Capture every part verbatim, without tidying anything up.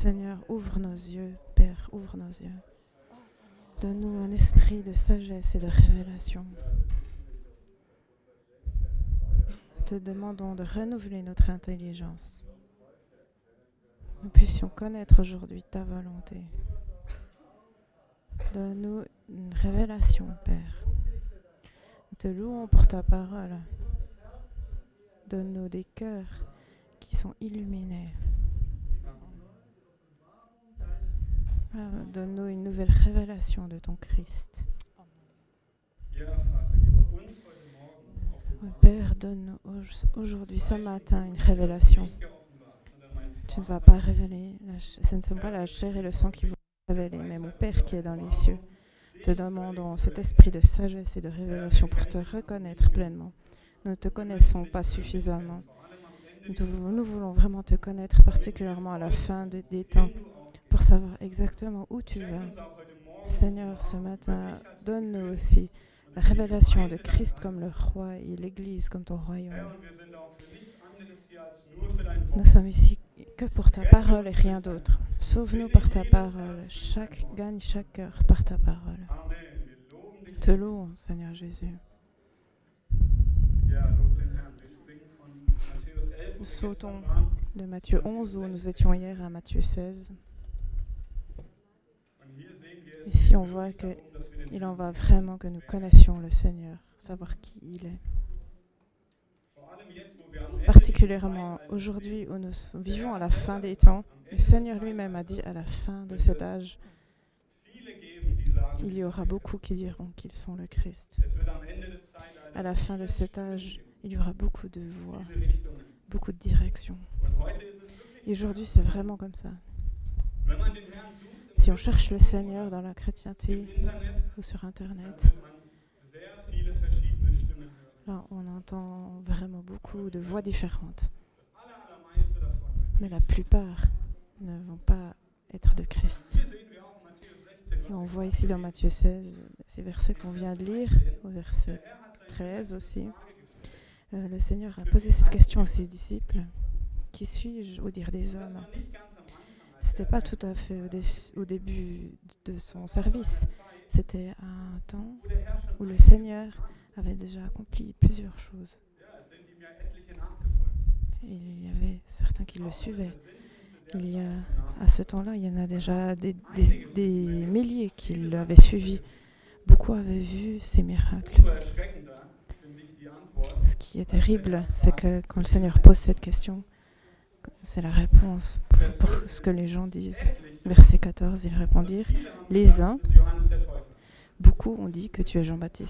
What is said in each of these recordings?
Seigneur, ouvre nos yeux, Père, ouvre nos yeux. Donne-nous un esprit de sagesse et de révélation. Nous te demandons de renouveler notre intelligence. Nous puissions connaître aujourd'hui ta volonté. Donne-nous une révélation, Père. Nous te louons pour ta parole. Donne-nous des cœurs qui sont illuminés. Donne-nous une nouvelle révélation de ton Christ. Père, donne-nous aujourd'hui, ce matin, une révélation. Tu ne nous as pas révélé, ce ne sont pas la chair et le sang qui vont révéler, mais mon Père qui est dans les cieux. Te demandons cet esprit de sagesse et de révélation pour te reconnaître pleinement. Nous ne te connaissons pas suffisamment. Nous, nous voulons vraiment te connaître, particulièrement à la fin de, des temps, pour savoir exactement où tu vas. Seigneur, ce matin, donne-nous aussi la révélation de Christ comme le roi et l'Église comme ton royaume. Nous sommes ici que pour ta parole et rien d'autre. Sauve-nous par ta parole. Chaque, gagne chaque cœur par ta parole. Te louons, Seigneur Jésus. Nous sautons de Matthieu onze, où nous étions hier, à Matthieu seize. Ici, on voit qu'il en va vraiment que nous connaissions le Seigneur, savoir qui il est. Particulièrement aujourd'hui où nous vivons à la fin des temps, le Seigneur lui-même a dit à la fin de cet âge, il y aura beaucoup qui diront qu'ils sont le Christ. À la fin de cet âge, il y aura beaucoup de voix, beaucoup de directions. Et aujourd'hui, c'est vraiment comme ça. Si on cherche le Seigneur dans la chrétienté ou sur Internet, là, on entend vraiment beaucoup de voix différentes. Mais la plupart ne vont pas être de Christ. Et on voit ici dans Matthieu seize, ces versets qu'on vient de lire, au verset treize aussi. Euh, le Seigneur a posé cette question à ses disciples. Qui suis-je au dire des hommes ? C'était pas tout à fait au, dé- au début de son service. C'était un temps où le Seigneur avait déjà accompli plusieurs choses. Et il y avait certains qui le suivaient. Il y a, à ce temps-là, il y en a déjà des, des, des milliers qui l'avaient suivi. Beaucoup avaient vu ces miracles. Ce qui est terrible, c'est que quand le Seigneur pose cette question, c'est la réponse pour ce que les gens disent. Verset quatorze, ils répondirent, « Les uns, beaucoup ont dit que tu es Jean-Baptiste. »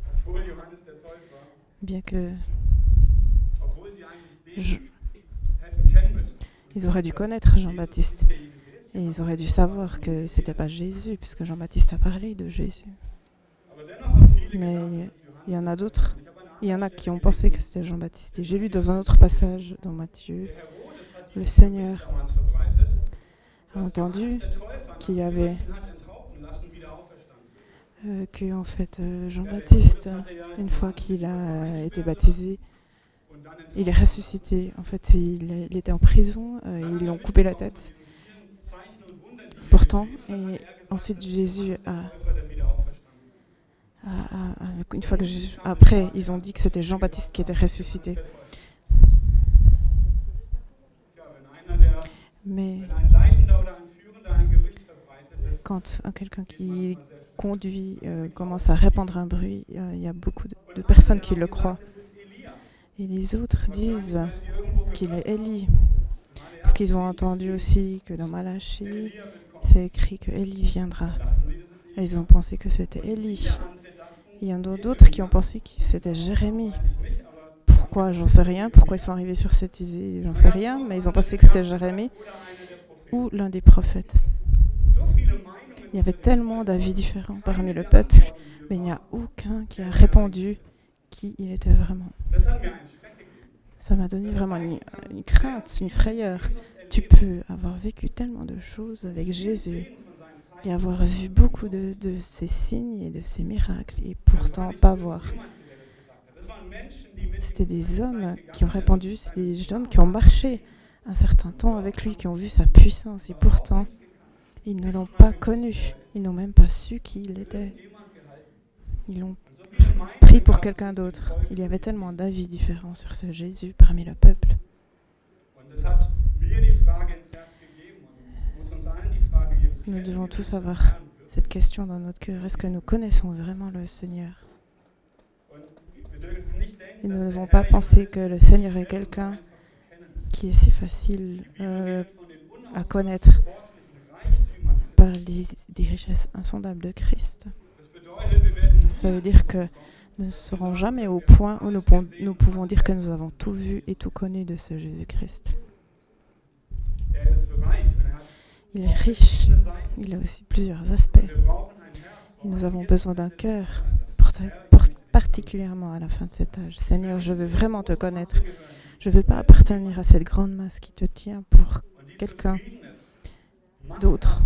Bien que je, ils auraient dû connaître Jean-Baptiste et ils auraient dû savoir que ce n'était pas Jésus, puisque Jean-Baptiste a parlé de Jésus. Mais il y en a d'autres, il y en a qui ont pensé que c'était Jean-Baptiste. Et j'ai lu dans un autre passage, dans Matthieu, le Seigneur a entendu qu'il y avait euh, que en fait euh, Jean-Baptiste, une fois qu'il a euh, été baptisé, il est ressuscité. En fait, il, il était en prison, euh, ils lui ont coupé la tête. Pourtant, et ensuite Jésus a, a, a, a une fois que Jésus, après, ils ont dit que c'était Jean-Baptiste qui était ressuscité. Mais quand euh, quelqu'un qui conduit euh, commence à répandre un bruit, euh, il y a beaucoup de, de personnes qui le croient. Et les autres disent qu'il est Élie. Parce qu'ils ont entendu aussi que dans Malachie, c'est écrit que Élie viendra. Et ils ont pensé que c'était Élie. Il y en a d'autres qui ont pensé que c'était Jérémie. Pourquoi ? J'en sais rien. Pourquoi ils sont arrivés sur cette idée ? J'en sais rien. Mais ils ont pensé que c'était Jérémie ou l'un des prophètes. Il y avait tellement d'avis différents parmi le peuple, mais il n'y a aucun qui a répondu qui il était vraiment. Ça m'a donné vraiment une, une crainte, une frayeur. Tu peux avoir vécu tellement de choses avec Jésus et avoir vu beaucoup de, de ses signes et de ses miracles et pourtant pas voir. C'était des hommes qui ont répondu, c'était des hommes qui ont marché un certain temps avec lui, qui ont vu sa puissance, et pourtant, ils ne l'ont pas connu. Ils n'ont même pas su qui il était. Ils l'ont pris pour quelqu'un d'autre. Il y avait tellement d'avis différents sur ce Jésus parmi le peuple. Nous devons tous avoir cette question dans notre cœur. Est-ce que nous connaissons vraiment le Seigneur? Et nous ne devons pas penser que le Seigneur est quelqu'un qui est si facile euh, à connaître par les, des richesses insondables de Christ. Ça veut dire que nous ne serons jamais au point où nous, nous pouvons dire que nous avons tout vu et tout connu de ce Jésus-Christ. Il est riche, il a aussi plusieurs aspects. Et nous avons besoin d'un cœur, pour ta, pour, particulièrement à la fin de cet âge. Seigneur, je veux vraiment te connaître. Je ne veux pas appartenir à cette grande masse qui te tient pour quelqu'un d'autre.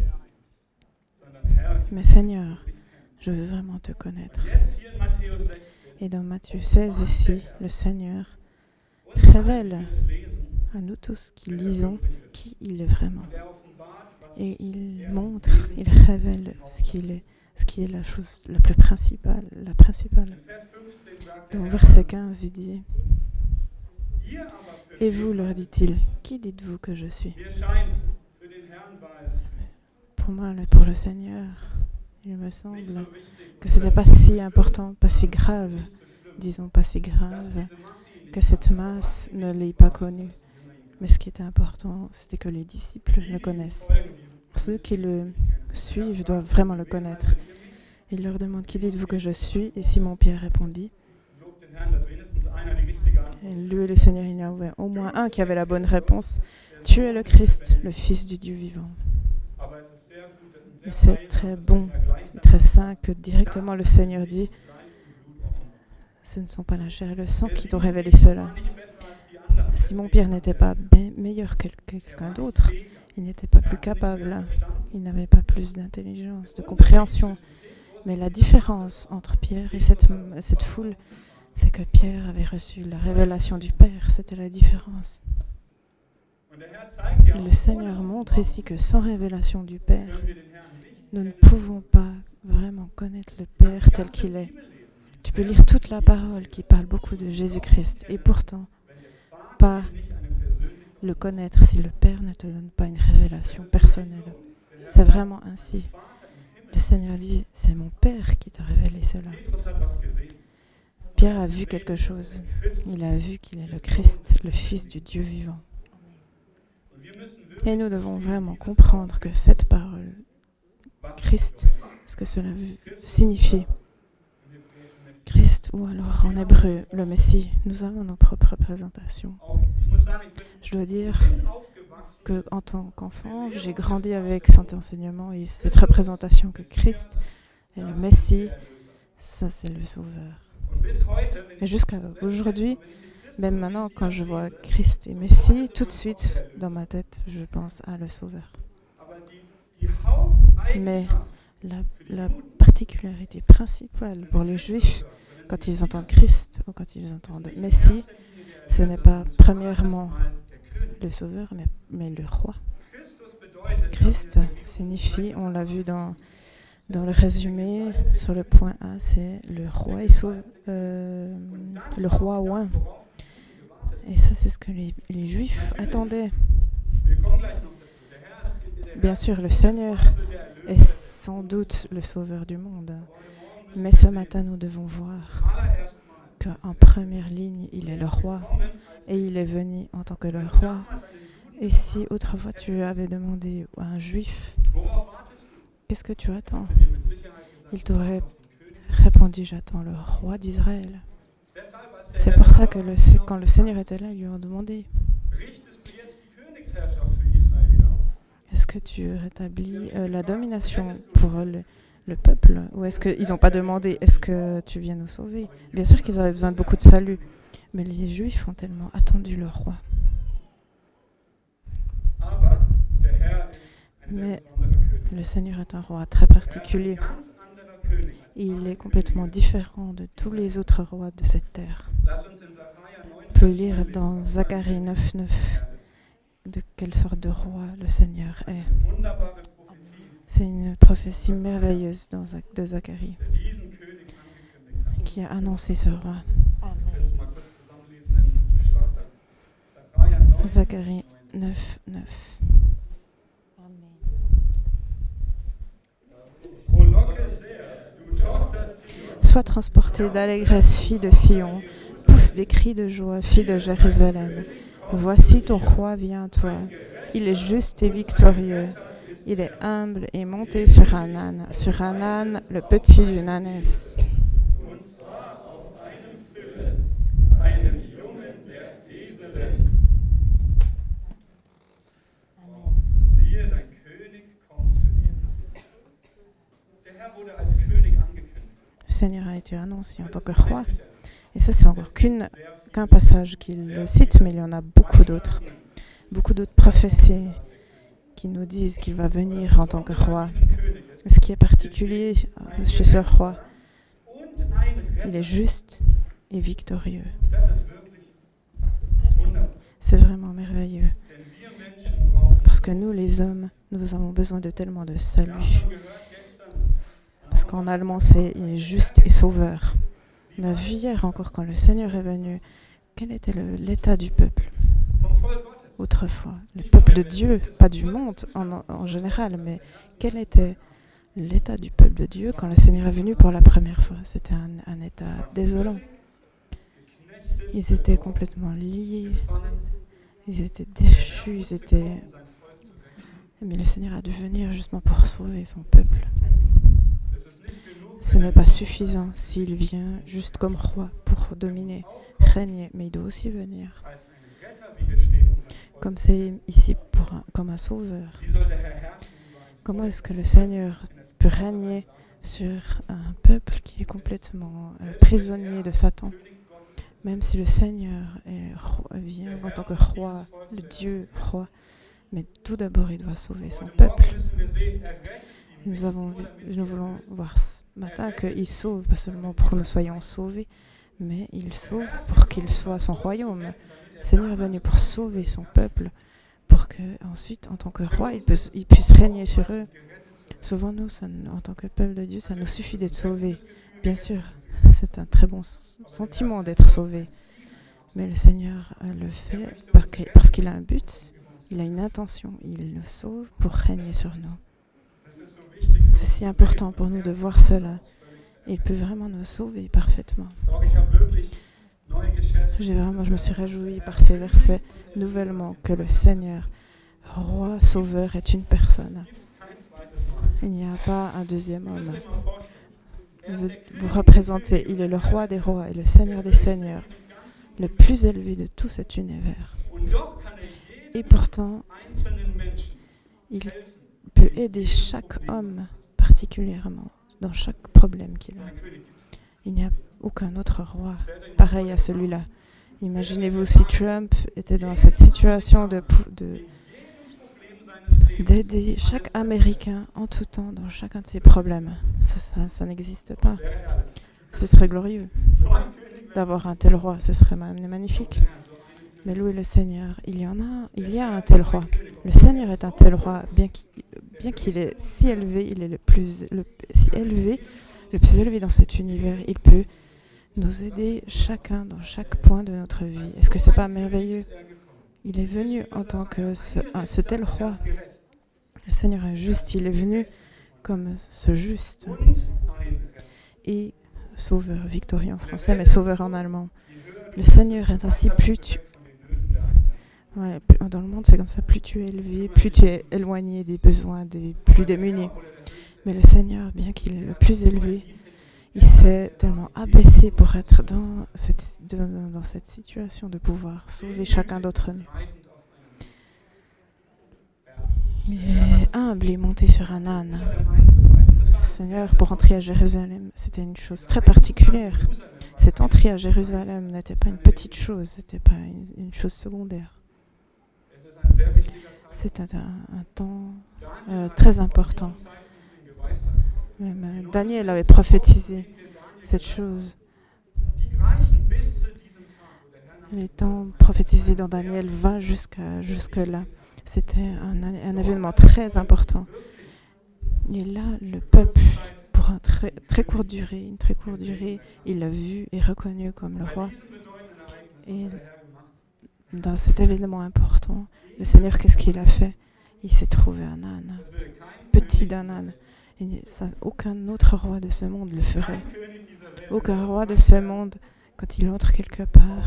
Mais Seigneur, je veux vraiment te connaître. Et dans Matthieu seize, ici, le Seigneur révèle à nous tous qui lisons qui il est vraiment. Et il montre, il révèle ce qu'il est, ce qui est la chose la plus principale, la principale. Dans verset quinze, il dit « Et vous, leur dit-il, qui dites-vous que je suis ?» Pour moi, pour le Seigneur, il me semble que ce n'était pas si important, pas si grave, disons pas si grave, que cette masse ne l'ait pas connu. Mais ce qui était important, c'était que les disciples le connaissent. Ceux qui le suivent doivent vraiment le connaître. Il leur demande « Qui dites-vous que je suis ?» Et Simon-Pierre répondit. Et lui et le Seigneur, il y en avait au moins un qui avait la bonne réponse. « Tu es le Christ, le Fils du Dieu vivant. » C'est très bon, très sain que directement le Seigneur dit « Ce ne sont pas la chair et le sang qui t'ont révélé cela. » Simon-Pierre n'était pas meilleur que quelqu'un d'autre. Il n'était pas plus capable. Il n'avait pas plus d'intelligence, de compréhension. Mais la différence entre Pierre et cette, cette foule, c'est que Pierre avait reçu la révélation du Père. C'était la différence. Et le Seigneur montre ici que sans révélation du Père, nous ne pouvons pas vraiment connaître le Père tel qu'il est. Tu peux lire toute la parole qui parle beaucoup de Jésus-Christ et pourtant pas le connaître si le Père ne te donne pas une révélation personnelle. C'est vraiment ainsi. Le Seigneur dit, c'est mon Père qui t'a révélé cela. Pierre a vu quelque chose. Il a vu qu'il est le Christ, le Fils du Dieu vivant. Et nous devons vraiment comprendre que cette parole, Christ, ce que cela signifie. Christ, ou alors en hébreu, le Messie, nous avons nos propres représentations. Je dois dire qu'en tant qu'enfant, j'ai grandi avec cet enseignement et cette représentation que Christ est le Messie, ça c'est le Sauveur. Et jusqu'à aujourd'hui, même maintenant, quand je vois Christ et Messie, tout de suite, dans ma tête, je pense à le Sauveur. Mais la, la particularité principale pour les Juifs, quand ils entendent Christ ou quand ils entendent Messie, ce n'est pas premièrement le Sauveur, mais, mais le Roi. Christ signifie, on l'a vu dans, dans le résumé, sur le point A, c'est le Roi et sauve, euh, le Roi oint. Et ça, c'est ce que les, les Juifs attendaient. Bien sûr, le Seigneur est sans doute le Sauveur du monde. Mais ce matin, nous devons voir qu'en première ligne, il est le Roi. Et il est venu en tant que le Roi. Et si autrefois tu avais demandé à un Juif, qu'est-ce que tu attends? Il t'aurait répondu, j'attends le Roi d'Israël. C'est pour ça que le, quand le Seigneur était là, ils lui ont demandé, est-ce que tu rétablis euh, la domination pour le, le peuple? Ou est-ce qu'ils n'ont pas demandé, est-ce que tu viens nous sauver? Bien sûr qu'ils avaient besoin de beaucoup de salut, mais les Juifs ont tellement attendu le Roi. Mais le Seigneur est un Roi très particulier. Il est complètement différent de tous les autres rois de cette terre. On peut lire dans Zacharie neuf neuf. de quelle sorte de roi le Seigneur est. C'est une prophétie merveilleuse dans, de Zacharie qui a annoncé ce roi. Zacharie neuf, neuf. Sois transportée d'allégresse, fille de Sion, pousse des cris de joie, fille de Jérusalem. Voici ton roi vient à toi. Il est juste et victorieux. Il est humble et monté sur un âne, sur un âne, le petit d'une ânesse. Le Seigneur a été annoncé en tant que roi. Et ça, c'est encore qu'une, qu'un passage qu'il le cite, mais il y en a beaucoup d'autres. Beaucoup d'autres prophéties qui nous disent qu'il va venir en tant que roi. Et ce qui est particulier chez ce roi, il est juste et victorieux. C'est vraiment merveilleux. Parce que nous, les hommes, nous avons besoin de tellement de salut. Parce qu'en allemand, c'est « il est juste et sauveur ». On a vu hier encore, quand le Seigneur est venu, quel était le, l'état du peuple autrefois. Le peuple de Dieu, pas du monde en, en général, mais quel était l'état du peuple de Dieu quand le Seigneur est venu pour la première fois. C'était un, un état désolant. Ils étaient complètement liés, ils étaient déchus, ils étaient... Mais le Seigneur a dû venir justement pour sauver son peuple. Ce n'est pas suffisant s'il vient juste comme roi pour dominer, régner, mais il doit aussi venir comme c'est ici pour un, comme un sauveur. Comment est-ce que le Seigneur peut régner sur un peuple qui est complètement euh, prisonnier de Satan? Même si le Seigneur est roi, vient en tant que roi, le Dieu roi, mais tout d'abord il doit sauver son peuple. Nous, avons vu, nous voulons voir ce matin qu'il sauve, pas seulement pour que nous soyons sauvés, mais il sauve pour qu'il soit son royaume. Le Seigneur est venu pour sauver son peuple, pour qu'ensuite, en tant que roi, il, peut, il puisse régner sur eux. Sauvons-nous, ça, en tant que peuple de Dieu, ça nous suffit d'être sauvés. Bien sûr, c'est un très bon sentiment d'être sauvé. Mais le Seigneur le fait parce qu'il a un but, il a une intention. Il nous sauve pour régner sur nous. C'est si important pour nous de voir cela. Il peut vraiment nous sauver parfaitement. J'ai vraiment, je me suis réjouie par ces versets nouvellement que le Seigneur, roi, sauveur, est une personne. Il n'y a pas un deuxième homme. Vous, vous représentez, il est le roi des rois et le Seigneur des seigneurs, le plus élevé de tout cet univers. Et pourtant, il peut aider chaque homme particulièrement dans chaque problème qu'il a. Il n'y a aucun autre roi pareil à celui-là. Imaginez-vous si Trump était dans cette situation de, de, d'aider chaque Américain en tout temps dans chacun de ses problèmes. Ça, ça, ça n'existe pas. Ce serait glorieux d'avoir un tel roi. Ce serait magnifique. Mais louez le Seigneur. Il y en a, il y a un tel roi. Le Seigneur est un tel roi, bien qu'il, bien qu'il est si élevé, il est le plus, le, si élevé, le plus élevé dans cet univers. Il peut nous aider chacun dans chaque point de notre vie. Est-ce que c'est pas merveilleux? Il est venu en tant que ce, un, ce tel roi. Le Seigneur est juste. Il est venu comme ce juste et sauveur, victorieux en français, mais sauveur en allemand. Le Seigneur est ainsi plus tu... Ouais, dans le monde, c'est comme ça. Plus tu es élevé, plus tu es éloigné des besoins des plus démunis. Mais le Seigneur, bien qu'il est le plus élevé, il s'est tellement abaissé pour être dans cette, dans, dans cette situation de pouvoir sauver chacun d'entre nous. Il est humble et monté sur un âne. Le Seigneur, pour entrer à Jérusalem, c'était une chose très particulière. Cette entrée à Jérusalem n'était pas une petite chose, c'était pas une, une chose secondaire. C'était un, un temps euh, très important. Même euh, Daniel avait prophétisé cette chose. Les temps prophétisés dans Daniel va jusqu'à jusque-là. C'était un, un événement très important. Et là, le peuple, pour une très, très courte durée, une très courte durée, il l'a vu et reconnu comme le roi. Et dans cet événement important, le Seigneur, qu'est-ce qu'il a fait? Il s'est trouvé un âne, petit d'un âne. Et ça, aucun autre roi de ce monde le ferait. Aucun roi de ce monde, quand il entre quelque part,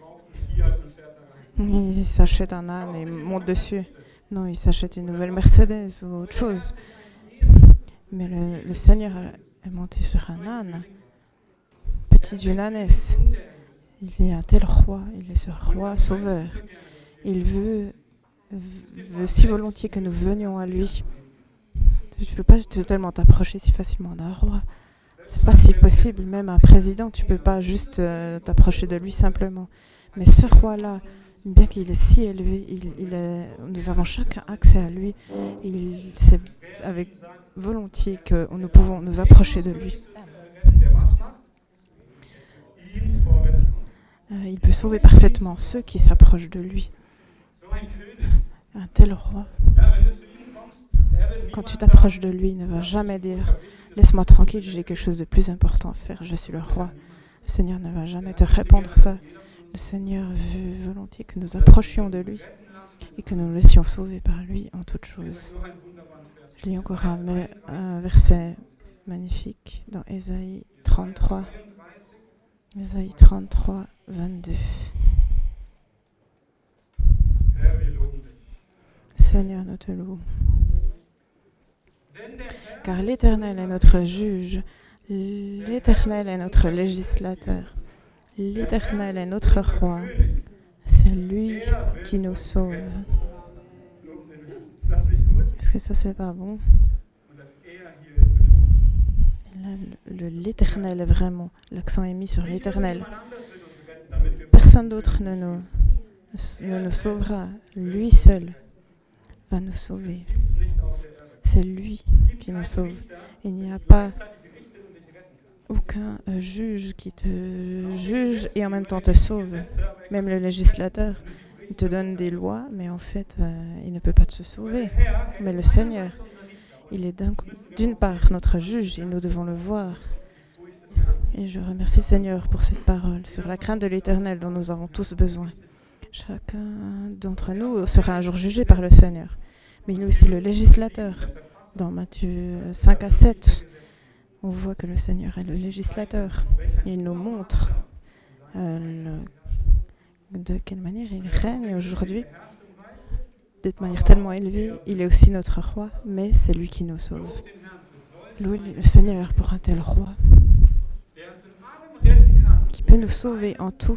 il s'achète un âne et monte dessus. Non, il s'achète une nouvelle Mercedes ou autre chose. Mais le, le Seigneur est monté sur un âne, petit d'une ânesse. Il est un tel roi, il est ce roi sauveur. Il veut, veut si volontiers que nous venions à lui. Tu ne peux pas tellement t'approcher si facilement d'un roi. C'est pas si possible. Même un président, tu ne peux pas juste euh, t'approcher de lui simplement. Mais ce roi-là, bien qu'il est si élevé, il, il est, nous avons chacun accès à lui. Il, c'est avec volontiers que nous pouvons nous approcher de lui. Euh, il peut sauver parfaitement ceux qui s'approchent de lui. Un tel roi, quand tu t'approches de lui, il ne va jamais dire « Laisse-moi tranquille, j'ai quelque chose de plus important à faire, je suis le roi ». Le Seigneur ne va jamais te répondre ça. Le Seigneur veut volontiers que nous approchions de lui et que nous nous laissions sauver par lui en toutes choses. Je lis encore un, un verset magnifique dans Ésaïe trente-trois. Ésaïe trente-trois, vingt-deux. Seigneur, nous te louons. Car l'Éternel est notre juge, l'Éternel est notre législateur, l'Éternel est notre roi. C'est lui qui nous sauve. Est-ce que ça, c'est pas bon? Là, le, le, l'Éternel est vraiment, l'accent est mis sur l'Éternel. Personne d'autre ne nous, ne nous sauvera. Lui seul va nous sauver. C'est lui qui nous sauve. Il n'y a pas aucun euh, juge qui te juge et en même temps te sauve. Même le législateur, il te donne des lois, mais en fait, euh, il ne peut pas te sauver. Mais le Seigneur, il est d'un, d'une part notre juge et nous devons le voir. Et je remercie le Seigneur pour cette parole sur la crainte de l'Éternel dont nous avons tous besoin. Chacun d'entre nous sera un jour jugé par le Seigneur. Mais il est aussi le législateur. Dans Matthieu cinq à sept, on voit que le Seigneur est le législateur. Il nous montre euh, le, de quelle manière il règne aujourd'hui. De manière tellement élevée, il est aussi notre roi, mais c'est lui qui nous sauve. Louez le Seigneur pour un tel roi qui peut nous sauver en tout.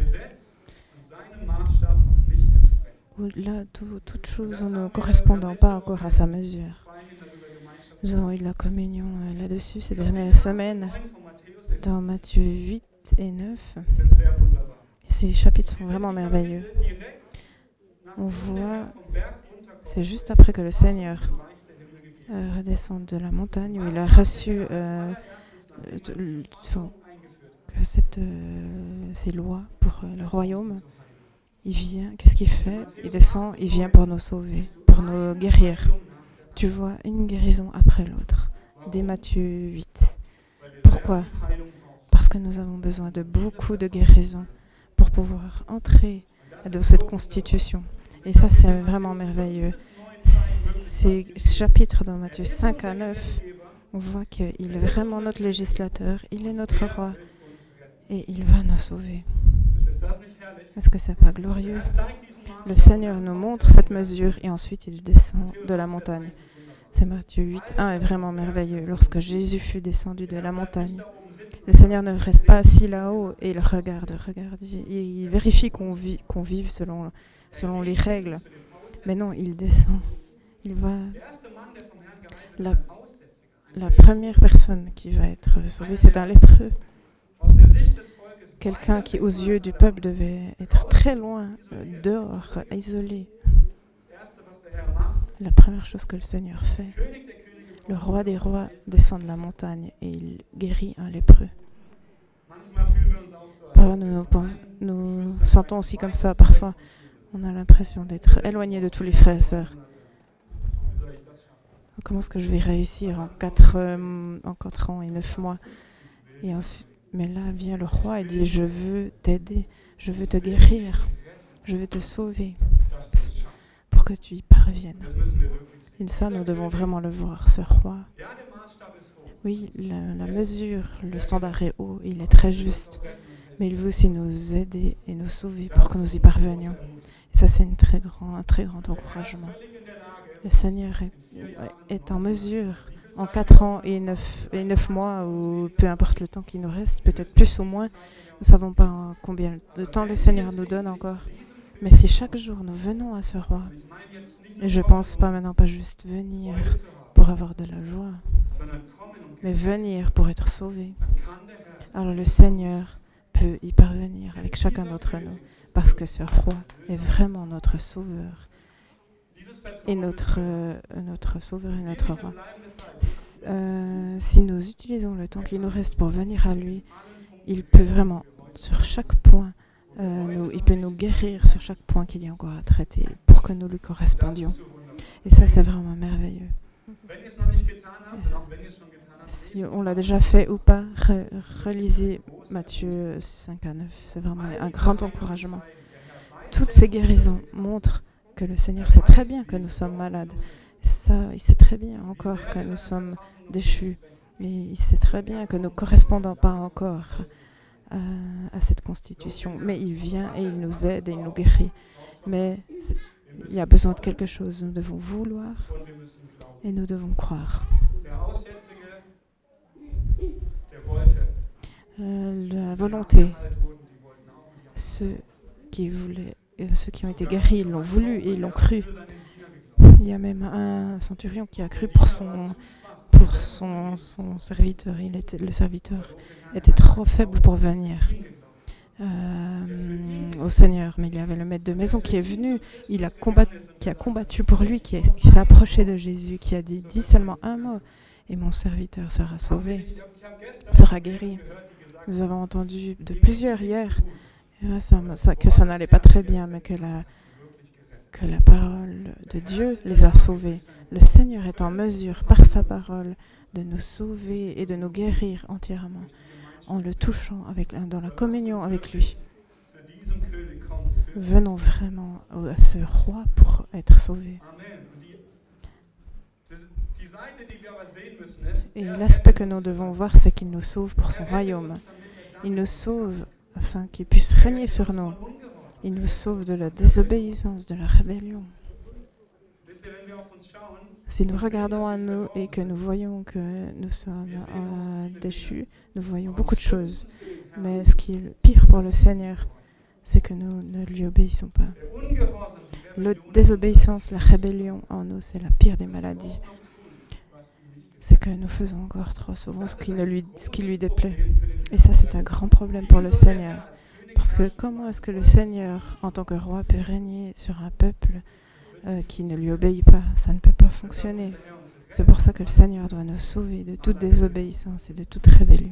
Là, tout, toute chose ne correspondant pas encore à sa mesure. Nous avons eu de la communion là-dessus ces dernières semaines, dans Matthieu huit et neuf. Et ces chapitres sont vraiment merveilleux. On voit, c'est juste après que le Seigneur euh, redescend de la montagne, où il a reçu euh, de, cette, euh, ces lois pour euh, le royaume. Il vient, qu'est-ce qu'il fait? Il descend, il vient pour nous sauver, pour nous guérir. Tu vois, une guérison après l'autre, dès Matthieu huit. Pourquoi? Parce que nous avons besoin de beaucoup de guérisons pour pouvoir entrer dans cette constitution. Et ça, c'est vraiment merveilleux. Ces chapitres dans Matthieu cinq à neuf, on voit qu'il est vraiment notre législateur, il est notre roi, et il va nous sauver. Est-ce que c'est pas glorieux? Le Seigneur nous montre cette mesure et ensuite il descend de la montagne. C'est Matthieu huit, un est vraiment merveilleux. Lorsque Jésus fut descendu de la montagne, le Seigneur ne reste pas assis là-haut et il regarde, regarde, il, il vérifie qu'on, vit, qu'on vive selon, selon les règles. Mais non, il descend. Il va. La, la première personne qui va être sauvée, c'est un lépreux. Quelqu'un qui, aux yeux du peuple, devait être très loin, euh, dehors, isolé. La première chose que le Seigneur fait, le roi des rois descend de la montagne et il guérit un lépreux. Parfois, nous nous, pense, nous sentons aussi comme ça. Parfois, on a l'impression d'être éloigné de tous les frères et sœurs. Comment est-ce que je vais réussir en quatre, euh, en quatre ans et neuf mois? Et ensuite, mais là vient le roi et dit, je veux t'aider, je veux te guérir, je veux te sauver pour que tu y parviennes. Et ça, nous devons vraiment le voir, ce roi. Oui, la, la mesure, le standard est haut, il est très juste, mais il veut aussi nous aider et nous sauver pour que nous y parvenions. Et ça, c'est une très grand, un très grand encouragement. Le Seigneur est, est en mesure, en quatre ans et neuf, et neuf mois, ou peu importe le temps qui nous reste, peut-être plus ou moins, nous ne savons pas combien de temps le Seigneur nous donne encore. Mais si chaque jour nous venons à ce roi, et je ne pense pas maintenant pas juste venir pour avoir de la joie, mais venir pour être sauvé, alors le Seigneur peut y parvenir avec chacun d'entre nous, parce que ce roi est vraiment notre sauveur, et notre, euh, notre sauveur et notre roi. Euh, si nous utilisons le temps qui nous reste pour venir à lui, il peut vraiment, sur chaque point, euh, nous, il peut nous guérir sur chaque point qu'il y a encore à traiter pour que nous lui correspondions. Et ça, c'est vraiment merveilleux. Si on l'a déjà fait ou pas, re- relisez Matthieu cinq à neuf. C'est vraiment un grand encouragement. Toutes ces guérisons montrent que le Seigneur sait très bien que nous sommes malades. Ça, il sait très bien encore que nous sommes déchus. Mais il sait très bien que nous ne correspondons pas encore à, à cette constitution. Mais il vient et il nous aide et il nous guérit. Mais il y a besoin de quelque chose. Nous devons vouloir et nous devons croire. Euh, la volonté, ceux qui voulaient, euh, ceux qui ont été guéris, ils l'ont voulu et ils l'ont cru. Il y a même un centurion qui a cru pour son, pour son, son serviteur. Il était, le serviteur était trop faible pour venir euh, au Seigneur. Mais il y avait le maître de maison qui est venu, il a combattu, qui a combattu pour lui, qui, est, qui s'est approché de Jésus, qui a dit, dis seulement un mot et mon serviteur sera sauvé, sera guéri. Nous avons entendu de plusieurs hier ça, ça, que ça n'allait pas très bien, mais que la, que la parole de Dieu les a sauvés. Le Seigneur est en mesure, par sa parole, de nous sauver et de nous guérir entièrement en le touchant avec, dans la communion avec lui. Venons vraiment à ce roi pour être sauvés. Et l'aspect que nous devons voir, c'est qu'il nous sauve pour son royaume. Il nous sauve afin qu'il puisse régner sur nous. Il nous sauve de la désobéissance, de la rébellion. Si nous regardons à nous et que nous voyons que nous sommes euh, déchus, nous voyons beaucoup de choses. Mais ce qui est le pire pour le Seigneur, c'est que nous ne lui obéissons pas. La désobéissance, la rébellion en nous, c'est la pire des maladies. C'est que nous faisons encore trop souvent ce qui, ne lui, ce qui lui déplaît. Et ça, c'est un grand problème pour le Seigneur. Parce que comment est-ce que le Seigneur, en tant que roi, peut régner sur un peuple euh, qui ne lui obéit pas? Ça ne peut pas fonctionner. C'est pour ça que le Seigneur doit nous sauver de toute désobéissance et de toute rébellion.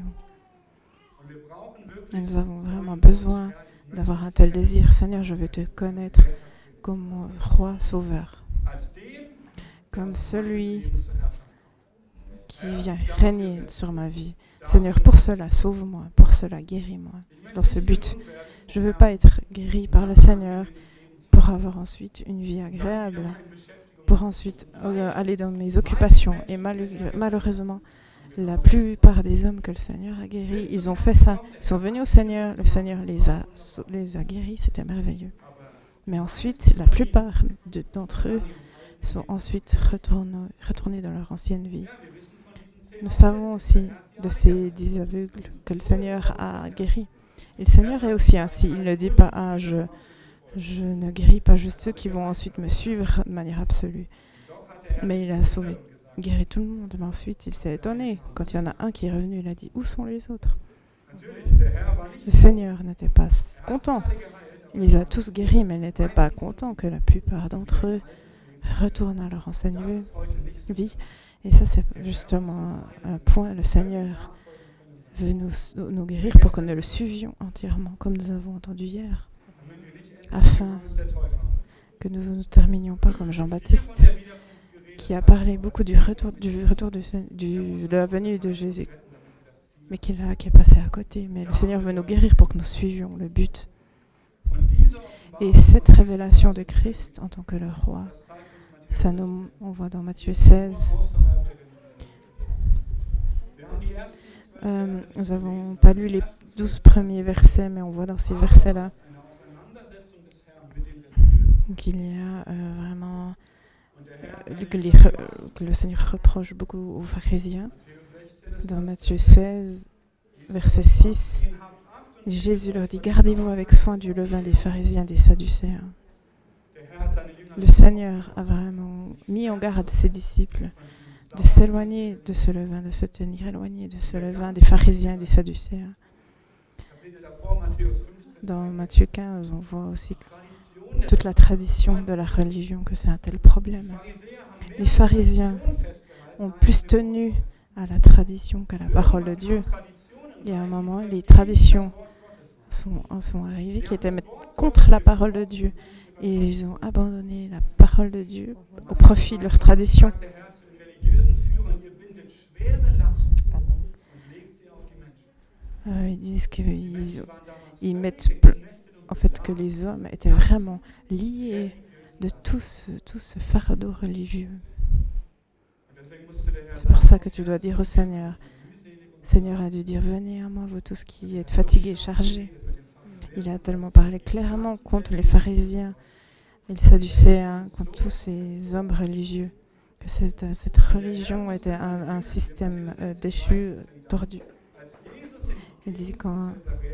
Et nous avons vraiment besoin d'avoir un tel désir. Seigneur, je veux te connaître comme mon roi sauveur. Comme celui qui vient régner sur ma vie. Seigneur, pour cela, sauve-moi, pour cela, guéris-moi. Dans ce but, je ne veux pas être guéri par le Seigneur pour avoir ensuite une vie agréable, pour ensuite euh, aller dans mes occupations. Et malheureusement, la plupart des hommes que le Seigneur a guéris, ils ont fait ça. Ils sont venus au Seigneur, le Seigneur les a, les a guéris, c'était merveilleux. Mais ensuite, la plupart de, d'entre eux sont ensuite retournés, retournés dans leur ancienne vie. Nous savons aussi de ces dix aveugles que le Seigneur a guéris. Et le Seigneur est aussi ainsi. Il ne dit pas « Ah, je, je ne guéris pas juste ceux qui vont ensuite me suivre de manière absolue. » Mais il a sauvé, guéri tout le monde. Mais ensuite, il s'est étonné. Quand il y en a un qui est revenu, il a dit « Où sont les autres ?» Le Seigneur n'était pas content. Il les a tous guéris, mais il n'était pas content que la plupart d'entre eux retournent à leur ancienne vie. Et ça, c'est justement un point. Le Seigneur veut nous, nous guérir pour que nous le suivions entièrement, comme nous avons entendu hier, afin que nous ne terminions pas comme Jean-Baptiste, qui a parlé beaucoup du retour, du retour du, du, de la venue de Jésus, mais qui, a, qui est passé à côté. Mais le Seigneur veut nous guérir pour que nous suivions le but. Et cette révélation de Christ en tant que le roi, ça nous, on voit dans Matthieu seize. Euh, nous n'avons pas lu les douze premiers versets, mais on voit dans ces versets-là qu'il y a euh, vraiment euh, que, les, que le Seigneur reproche beaucoup aux pharisiens. Dans Matthieu seize, verset six, Jésus leur dit « Gardez-vous avec soin du levain des pharisiens, des sadducéens. » Le Seigneur a vraiment mis en garde ses disciples de s'éloigner de ce levain, de se tenir éloigné de ce levain des pharisiens et des sadducéens. Dans Matthieu quinze, on voit aussi toute la tradition de la religion, que c'est un tel problème. Les pharisiens ont plus tenu à la tradition qu'à la parole de Dieu. Il y a un moment, les traditions sont, sont arrivées qui étaient contre la parole de Dieu. Et ils ont abandonné la parole de Dieu au profit de leur tradition. Euh, ils disent qu'ils ils mettent en fait que les hommes étaient vraiment liés de tout ce, tout ce fardeau religieux. C'est pour ça que tu dois dire au Seigneur, Seigneur a dû dire, venez à moi, vous tous qui êtes fatigués et chargés. Il a tellement parlé clairement contre les pharisiens et les sadducéens, contre tous ces hommes religieux, que cette, cette religion était un, un système euh, déchu, tordu. Il dit quand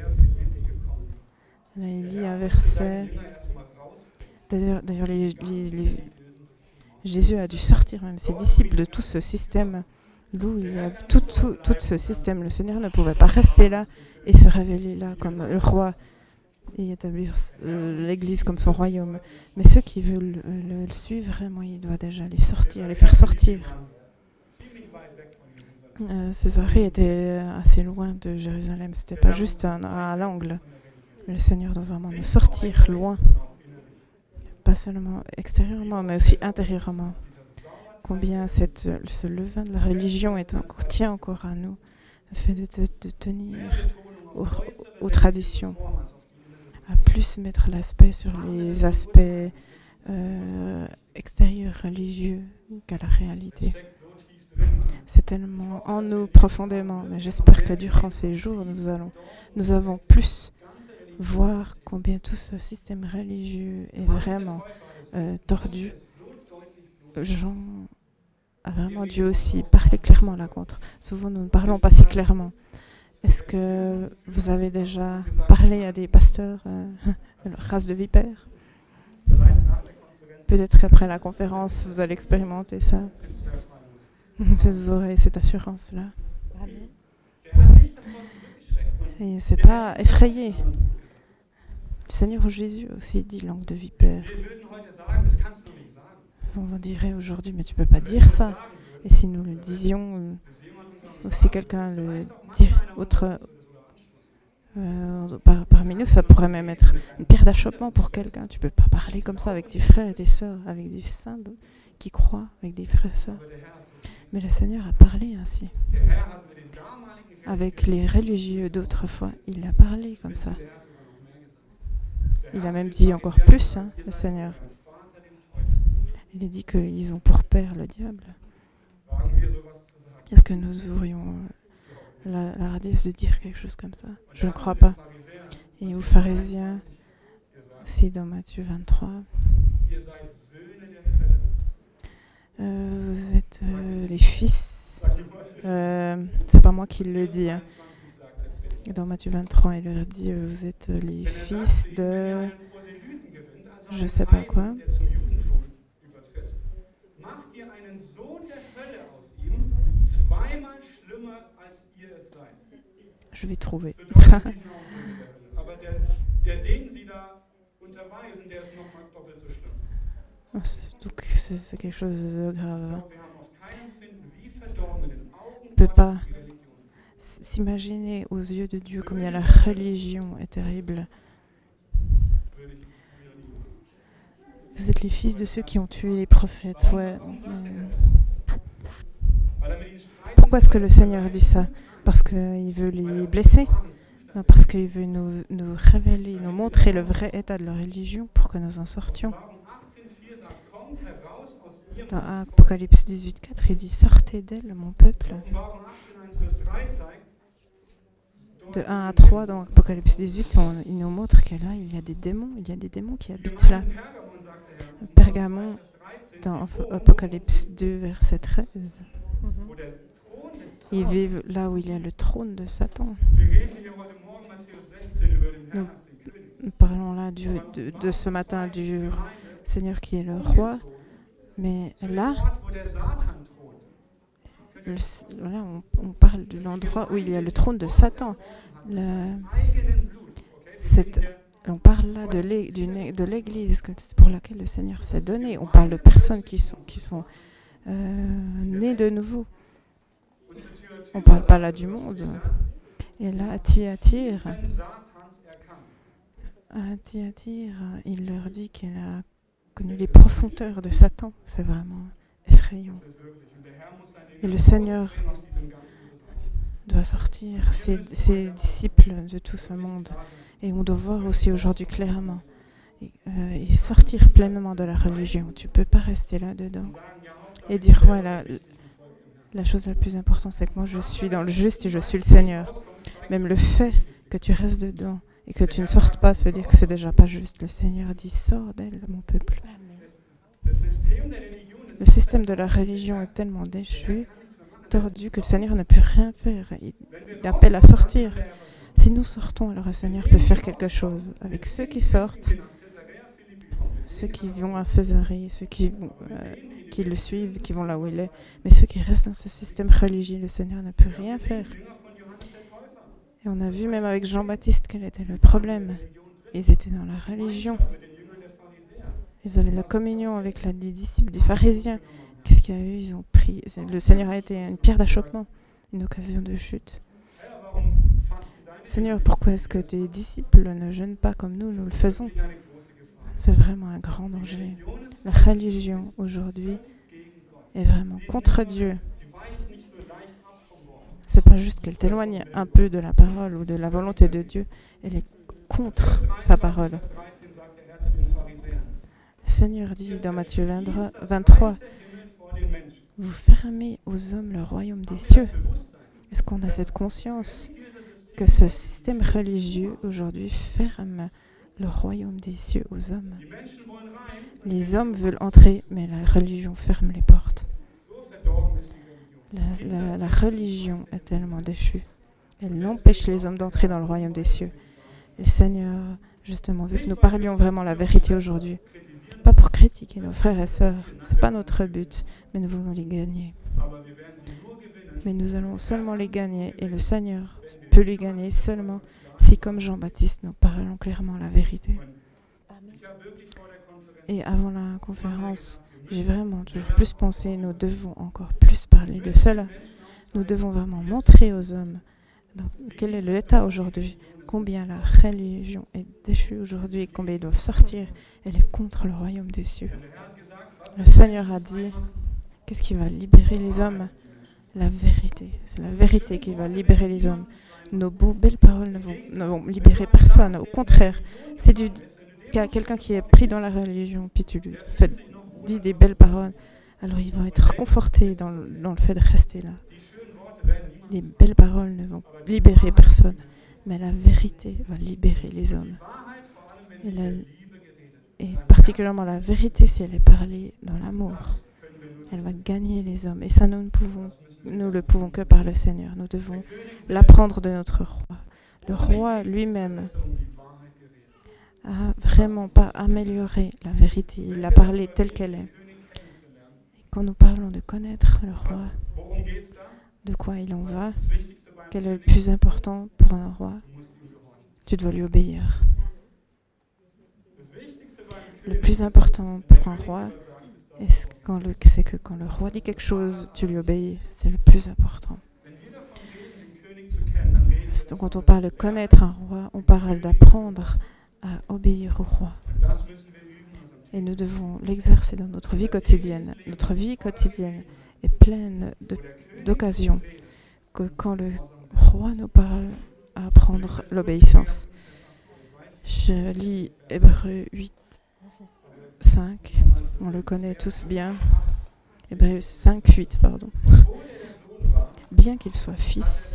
là, il lit un verset, d'ailleurs, d'ailleurs les, les, les, Jésus a dû sortir même ses disciples de tout ce système, où il y a tout, tout, tout ce système. Le Seigneur ne pouvait pas rester là et se révéler là comme le roi et établir euh, l'Église comme son royaume. Mais ceux qui veulent euh, le, le suivre vraiment, il doit déjà les sortir, les faire sortir. Euh, Césarée était assez loin de Jérusalem, c'était pas juste un, à l'angle. Le Seigneur doit vraiment nous sortir loin, pas seulement extérieurement, mais aussi intérieurement. Combien cette, ce levain de la religion est encore, tient encore à nous, le fait de, de, de tenir aux, aux traditions, à plus mettre l'aspect sur les aspects euh, extérieurs religieux qu'à la réalité. C'est tellement en nous profondément, mais j'espère que durant ces jours, nous, allons, nous avons plus voir combien tout ce système religieux est vraiment euh, tordu. Jean a vraiment dû aussi parler clairement là contre. Souvent, nous ne parlons pas si clairement. Est-ce que vous avez déjà parlé à des pasteurs euh, de leur race de vipères? Peut-être qu'après la conférence, vous allez expérimenter ça. Vous aurez cette assurance-là. Et c'est pas effrayé. Le Seigneur Jésus aussi dit langue de vipère. On dirait aujourd'hui, mais tu peux pas dire ça. Et si nous le disions, ou si quelqu'un le dit autre, euh, par, parmi nous, ça pourrait même être une pierre d'achoppement pour quelqu'un. Tu peux pas parler comme ça avec tes frères et tes sœurs, avec des saints qui croient, avec des frères et sœurs. Mais le Seigneur a parlé ainsi. Avec les religieux d'autrefois, il a parlé comme ça. Il a même dit encore plus, hein, le Seigneur. Il a dit qu'ils ont pour père le diable. Est-ce que nous aurions la, la radiesse de dire quelque chose comme ça? Je ne crois pas. Et aux pharisiens, aussi dans Matthieu vingt-trois, euh, vous êtes euh, les fils. Euh, c'est pas moi qui le dis. Hein. Dans Matthieu vingt-trois, il leur dit euh, vous êtes les fils de je sais pas quoi. Je vais trouver. Donc c'est, c'est quelque chose de grave. On peut pas. s'imaginer aux yeux de Dieu combien la religion est terrible. Vous êtes les fils de ceux qui ont tué les prophètes. Ouais. Pourquoi est-ce que le Seigneur dit ça? Parce qu'il veut les blesser? Non, parce qu'il veut nous, nous révéler, nous montrer le vrai état de la religion pour que nous en sortions. Dans Apocalypse dix-huit quatre, il dit « Sortez d'elle, mon peuple ». De un à trois, dans Apocalypse dix-huit, on, il nous montre que là, il y a des démons, il y a des démons qui habitent là. Pergamon, dans Apocalypse deux, verset treize. Ils vivent là où il y a le trône de Satan. Nous, nous parlons là du, de, de ce matin du Seigneur qui est le roi, mais là, le, voilà, on, on parle de l'endroit où il y a le trône de Satan. Le, cette, on parle là de l'Église pour laquelle le Seigneur s'est donné. On parle de personnes qui sont, qui sont euh, nées de nouveau. On ne parle pas là du monde. Et là, à Thyatire, à Thyatire, il leur dit qu'il a connu les profondeurs de Satan. C'est vraiment effrayant. Et le Seigneur doit sortir ses, ses disciples de tout ce monde. Et on doit voir aussi aujourd'hui clairement et, euh, et sortir pleinement de la religion. Tu ne peux pas rester là-dedans et dire, ouais, la, la chose la plus importante, c'est que moi, je suis dans le juste et je suis le Seigneur. Même le fait que tu restes dedans et que tu ne sortes pas, ça veut dire que c'est déjà pas juste. Le Seigneur dit, sors d'elle, mon peuple. Le système de la religion est tellement déchu, tordu, que le Seigneur ne peut rien faire. Il appelle à sortir. Si nous sortons, alors le Seigneur peut faire quelque chose. Avec ceux qui sortent, ceux qui vont à Césarée, ceux qui, vont, euh, qui le suivent, qui vont là où il est, mais ceux qui restent dans ce système religieux, le Seigneur ne peut rien faire. Et on a vu même avec Jean-Baptiste quel était le problème. Ils étaient dans la religion. Ils avaient la communion avec la, les disciples des pharisiens. Qu'est-ce qu'il y a eu? Ils ont pris. Le Seigneur a été une pierre d'achoppement, une occasion de chute. Seigneur, pourquoi est-ce que tes disciples ne jeûnent pas comme nous, nous le faisons? C'est vraiment un grand danger. La religion aujourd'hui est vraiment contre Dieu. C'est pas juste qu'elle t'éloigne un peu de la parole ou de la volonté de Dieu, elle est contre sa parole. Le Seigneur dit dans Matthieu vingt-trois, vous fermez aux hommes le royaume des cieux. Est-ce qu'on a cette conscience que ce système religieux aujourd'hui ferme le royaume des cieux aux hommes? Les hommes veulent entrer, mais la religion ferme les portes. La, la, la religion est tellement déchue. Elle empêche les hommes d'entrer dans le royaume des cieux. Et le Seigneur, justement, veut que nous parlions vraiment la vérité aujourd'hui. Pas pour critiquer nos frères et sœurs, ce n'est pas notre but, mais nous voulons les gagner. Mais nous allons seulement les gagner, et le Seigneur peut les gagner seulement si, comme Jean-Baptiste, nous parlons clairement la vérité. Et avant la conférence, j'ai vraiment toujours plus pensé, nous devons encore plus parler de cela. Nous devons vraiment montrer aux hommes donc, quel est l'état aujourd'hui, combien la religion est déchue aujourd'hui, combien ils doivent sortir. Elle est contre le royaume des cieux. Le Seigneur a dit, qu'est-ce qui va libérer les hommes? La vérité. C'est la vérité qui va libérer les hommes. Nos beaux, belles paroles ne vont, ne vont libérer personne. Au contraire, c'est du, quelqu'un qui est pris dans la religion, puis tu lui fais, dis des belles paroles, alors ils vont être confortés dans le, dans le fait de rester là. Les belles paroles ne vont libérer personne, mais la vérité va libérer les hommes. Et, la, et particulièrement la vérité, si elle est parlée dans l'amour, elle va gagner les hommes. Et ça, nous ne pouvons, nous le pouvons que par le Seigneur. Nous devons l'apprendre de notre roi. Le roi lui-même a vraiment pas amélioré la vérité. Il a parlé telle qu'elle est. Et quand nous parlons de connaître le roi, de quoi il en va, quel est le plus important pour un roi? Tu dois lui obéir. Le plus important pour un roi, c'est que quand le roi dit quelque chose, tu lui obéis. C'est le plus important. Donc, quand on parle de connaître un roi, on parle d'apprendre à obéir au roi. Et nous devons l'exercer dans notre vie quotidienne. Notre vie quotidienne est pleine de, d'occasions que quand le roi nous parle, à apprendre l'obéissance. Je lis Hébreux huit, cinq. On le connaît tous bien. Hébreux cinq, huit, pardon. Bien qu'il soit fils,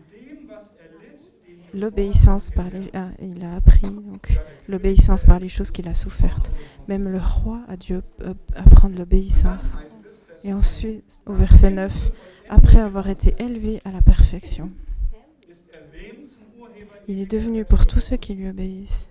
l'obéissance par les, ah, il a appris donc l'obéissance par les choses qu'il a souffertes. Même le roi a dû apprendre l'obéissance. Et ensuite, au verset neuf, après avoir été élevé à la perfection, il est devenu pour tous ceux qui lui obéissent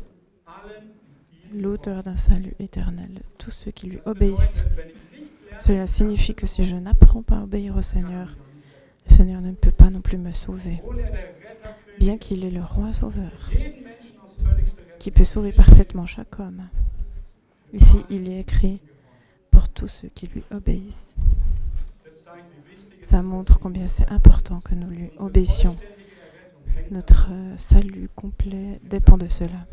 l'auteur d'un salut éternel. Tous ceux qui lui obéissent. Cela signifie que si je n'apprends pas à obéir au Seigneur, le Seigneur ne peut pas non plus me sauver. Bien qu'il est le roi sauveur, qui peut sauver parfaitement chaque homme. Ici, il est écrit pour tous ceux qui lui obéissent. Ça montre combien c'est important que nous lui obéissions. Notre salut complet dépend de cela.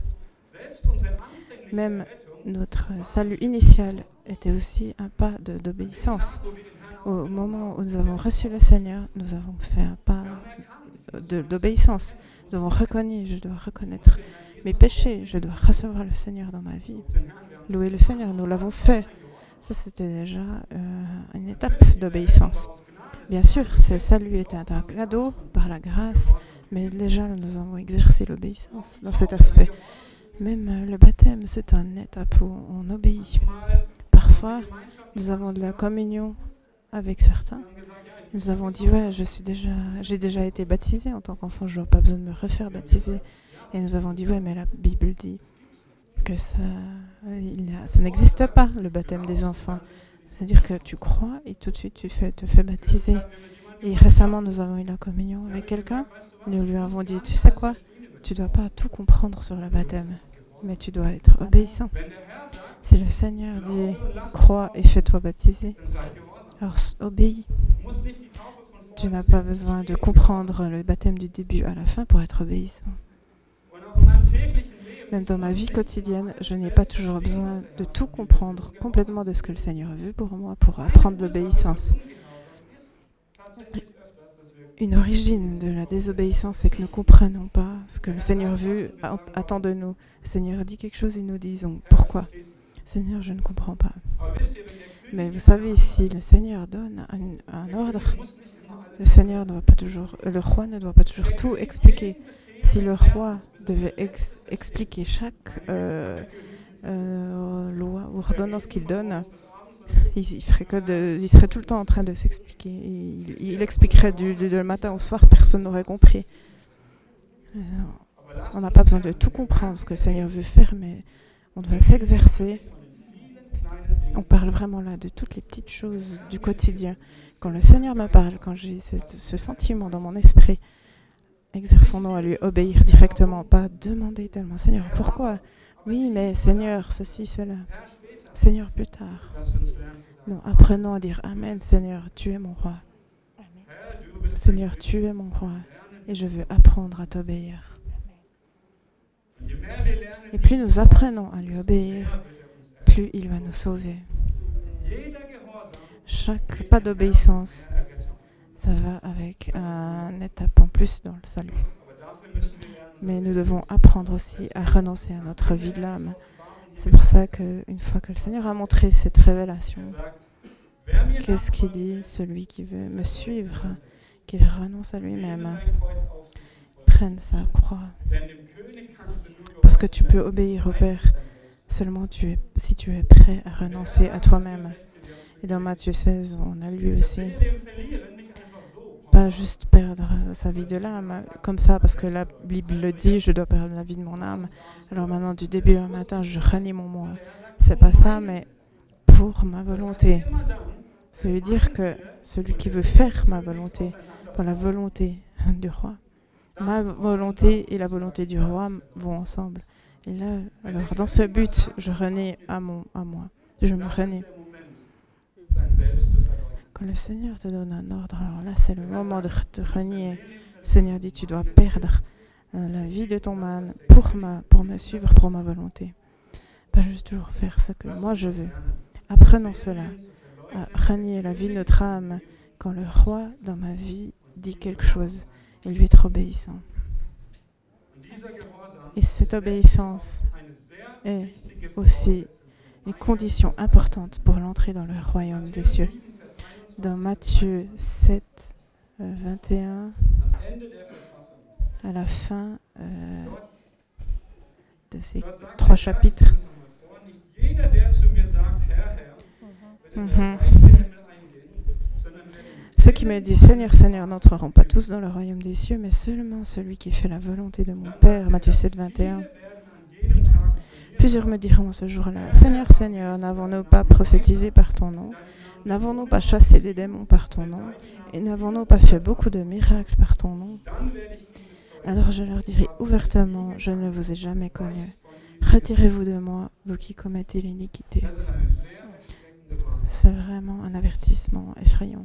Même notre salut initial était aussi un pas de, d'obéissance. Au moment où nous avons reçu le Seigneur, nous avons fait un pas de, d'obéissance. Nous avons reconnu, je dois reconnaître mes péchés, je dois recevoir le Seigneur dans ma vie. Louer le Seigneur, nous l'avons fait. Ça, c'était déjà euh, une étape d'obéissance. Bien sûr, ce salut était un cadeau par la grâce, mais déjà, nous avons exercé l'obéissance dans cet aspect. Même euh, le baptême, c'est une étape où on obéit. Parfois, nous avons de la communion avec certains. Nous avons dit, ouais, je suis déjà, j'ai déjà été baptisé en tant qu'enfant, je n'ai pas besoin de me refaire baptiser. Et nous avons dit, ouais, mais la Bible dit que ça, il a, ça n'existe pas, le baptême des enfants. C'est-à-dire que tu crois et tout de suite tu fais, te fais baptiser. Et récemment, nous avons eu la communion avec quelqu'un. Nous lui avons dit, tu sais quoi, tu ne dois pas tout comprendre sur le baptême, mais tu dois être obéissant. Si le Seigneur dit, crois et fais-toi baptiser, alors obéis. Tu n'as pas besoin de comprendre le baptême du début à la fin pour être obéissant. Même dans ma vie quotidienne, je n'ai pas toujours besoin de tout comprendre complètement de ce que le Seigneur veut pour moi pour apprendre l'obéissance. Une origine de la désobéissance, c'est que nous ne comprenons pas ce que le Seigneur veut, attend de nous. Le Seigneur dit quelque chose et nous disons pourquoi. Seigneur, je ne comprends pas. Mais vous savez, si le Seigneur donne un, un ordre, le Seigneur ne doit pas toujours, le roi ne doit pas toujours tout expliquer. Si le roi devait ex- expliquer chaque euh, euh, loi ou ordonnance qu'il donne, il, il, ferait que de, il serait tout le temps en train de s'expliquer. Il, il expliquerait du, du, du matin au soir, personne n'aurait compris. Euh, on n'a pas besoin de tout comprendre ce que le Seigneur veut faire, mais on doit s'exercer. On parle vraiment là de toutes les petites choses du quotidien. Quand le Seigneur me parle, quand j'ai cette, ce sentiment dans mon esprit, exerçons-nous à lui obéir directement, pas demander tellement. Seigneur, pourquoi? Oui, mais Seigneur, ceci, cela. Seigneur, plus tard. Non, apprenons à dire Amen, Seigneur, tu es mon roi. Seigneur, tu es mon roi et je veux apprendre à t'obéir. Et plus nous apprenons à lui obéir, plus il va nous sauver. Chaque pas d'obéissance, ça va avec une étape en plus dans le salut. Mais nous devons apprendre aussi à renoncer à notre vie de l'âme. C'est pour ça qu'une fois que le Seigneur a montré cette révélation, qu'est-ce qu'il dit? Celui qui veut me suivre, qu'il renonce à lui-même, prenne sa croix. Parce que tu peux obéir au Père seulement tu es, si tu es prêt à renoncer à toi-même. Et dans Matthieu seize, on a lu aussi, pas juste perdre sa vie de l'âme, comme ça, parce que la Bible le dit, je dois perdre la vie de mon âme. Alors maintenant, du début au matin, je renie mon moi. C'est pas ça, mais pour ma volonté. Ça veut dire que celui qui veut faire ma volonté, pour la volonté du roi, ma volonté et la volonté du roi vont ensemble. Et là, alors dans ce but, je renie à, mon, à moi. Je me renie. Quand le Seigneur te donne un ordre, alors là, c'est le moment de te renier. Seigneur dit, tu dois perdre euh, la vie de ton âne pour, ma, pour me suivre, pour ma volonté. Pas juste toujours faire ce que moi je veux. Apprenons cela, à renier la vie de notre âme quand le roi dans ma vie dit quelque chose et lui être obéissant. Et cette obéissance est aussi une condition importante pour l'entrée dans le royaume des cieux. Dans Matthieu sept, euh, vingt et un, à la fin euh, de ces trois chapitres, mm-hmm. Ceux qui me disent Seigneur, Seigneur n'entreront pas tous dans le royaume des cieux, mais seulement celui qui fait la volonté de mon Père. Matthieu sept, vingt et un. Plusieurs me diront ce jour-là, Seigneur, Seigneur, n'avons-nous pas prophétisé par ton nom? N'avons-nous pas chassé des démons par ton nom? Et n'avons-nous pas fait beaucoup de miracles par ton nom? Alors je leur dirai ouvertement, je ne vous ai jamais connus. Retirez-vous de moi, vous qui commettez l'iniquité. C'est vraiment un avertissement effrayant.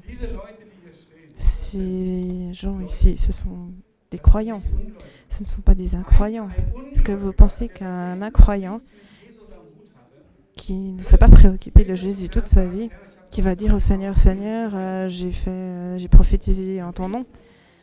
Ces gens ici, ce sont des croyants. Ce ne sont pas des incroyants. Est-ce que vous pensez qu'un incroyant qui ne s'est pas préoccupé de Jésus toute sa vie, qui va dire au Seigneur, Seigneur, euh, j'ai fait, euh, j'ai prophétisé en ton nom?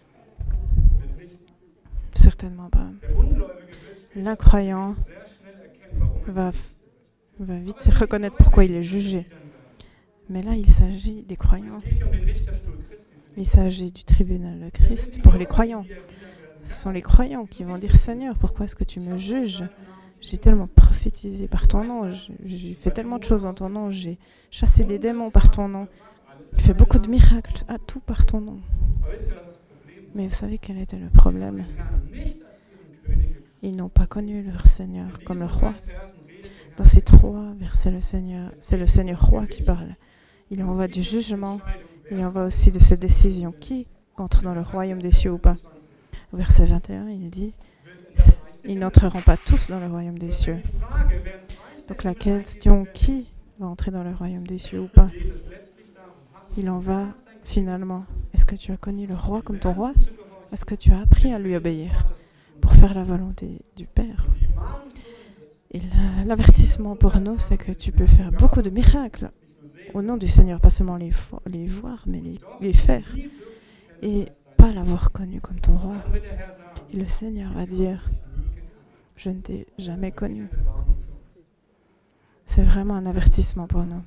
Certainement pas. L'incroyant va, va vite reconnaître pourquoi il est jugé. Mais là, il s'agit des croyants. Il s'agit du tribunal de Christ pour les croyants. Ce sont les croyants qui vont dire, Seigneur, pourquoi est-ce que tu me juges? J'ai tellement prophétisé par ton nom, j'ai fait tellement de choses en ton nom, j'ai chassé des démons par ton nom, j'ai fait beaucoup de miracles, à tout par ton nom. Mais vous savez quel était le problème? Ils n'ont pas connu leur Seigneur comme le roi. Dans ces trois versets, le Seigneur, c'est le Seigneur roi qui parle. Il envoie du jugement, il envoie aussi de cette décision. Qui entre dans le royaume des cieux ou pas? Au verset vingt et un, il dit, ils n'entreront pas tous dans le royaume des cieux. Donc la question, qui va entrer dans le royaume des cieux ou pas? Il en va finalement. Est-ce que tu as connu le roi comme ton roi? Est-ce que tu as appris à lui obéir pour faire la volonté du Père? Et l'avertissement pour nous, c'est que tu peux faire beaucoup de miracles au nom du Seigneur, pas seulement les, les voir, mais les, les faire. Et pas l'avoir connu comme ton roi. Et le Seigneur va dire, je ne t'ai jamais connu. C'est vraiment un avertissement pour nous.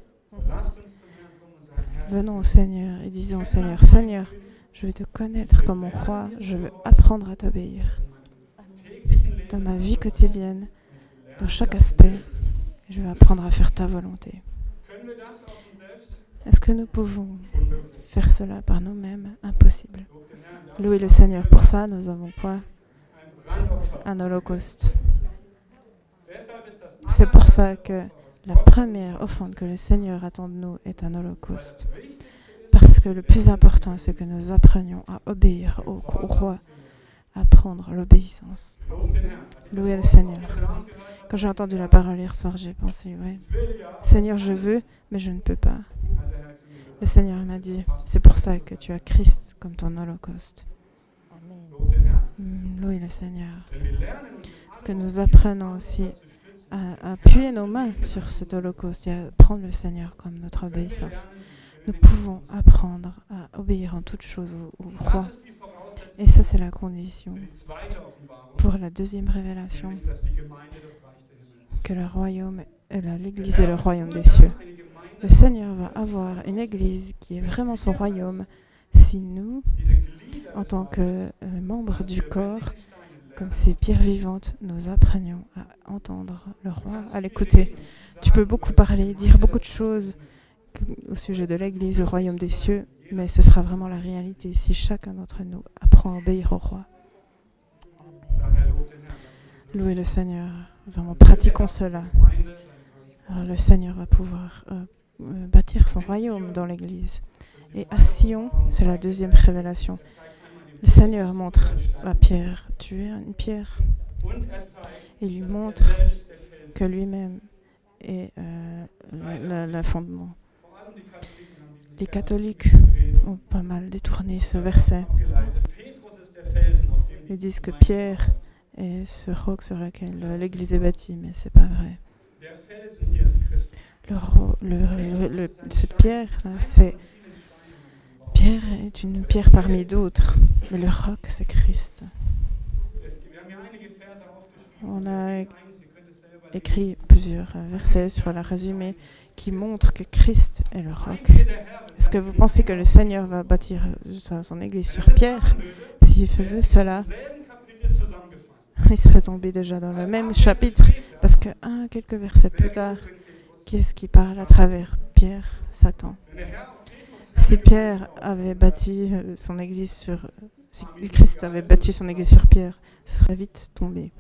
Venons au Seigneur et disons au Seigneur, Seigneur, je vais te connaître comme mon roi, je veux apprendre à t'obéir. Dans ma vie quotidienne, dans chaque aspect, je veux apprendre à faire ta volonté. Est-ce que nous pouvons faire cela par nous-mêmes? Impossible. Louez le Seigneur. Pour ça, nous avons quoi? Un holocauste. C'est pour ça que la première offrande que le Seigneur attend de nous est un holocauste. Parce que le plus important, c'est que nous apprenions à obéir au, au roi, à apprendre l'obéissance. Louez le Seigneur. Quand j'ai entendu la parole hier soir, j'ai pensé, ouais, Seigneur, je veux, mais je ne peux pas. Le Seigneur m'a dit, c'est pour ça que tu as Christ comme ton holocauste. Mmh, louez le Seigneur. Parce que nous apprenons aussi à, à appuyer nos mains sur cet holocauste et à prendre le Seigneur comme notre obéissance. Nous pouvons apprendre à obéir en toutes choses au, au roi. Et ça, c'est la condition pour la deuxième révélation, que le royaume, l'Église est le royaume des cieux. Le Seigneur va avoir une Église qui est vraiment son royaume si nous, en tant que euh, membres du corps, comme ces pierres vivantes, nous apprenions à entendre le roi, à l'écouter. Tu peux beaucoup parler, dire beaucoup de choses au sujet de l'Église, au royaume des cieux, mais ce sera vraiment la réalité si chacun d'entre nous apprend à obéir au roi. Louez le Seigneur. Vraiment, pratiquons cela. Alors, le Seigneur va pouvoir euh, euh, bâtir son royaume dans l'Église. Et à Sion, c'est la deuxième révélation. Le Seigneur montre à Pierre, tu es une pierre. Il lui montre que lui-même est euh, le, le fondement. Les catholiques ont pas mal détourné ce verset. Ils disent que Pierre est ce roc sur lequel l'Église est bâtie, mais c'est pas vrai. Le, le, le, le, cette pierre, là, c'est Pierre est une pierre parmi d'autres, mais le roc, c'est Christ. On a écrit plusieurs versets sur le résumé qui montrent que Christ est le roc. Est-ce que vous pensez que le Seigneur va bâtir son église sur Pierre? S'il faisait cela, il serait tombé déjà dans le même chapitre, parce que un, quelques versets plus tard, qui est-ce qui parle à travers Pierre? Satan. Si Pierre avait bâti son église sur... Si Christ avait bâti son église sur Pierre, ce serait vite tombé.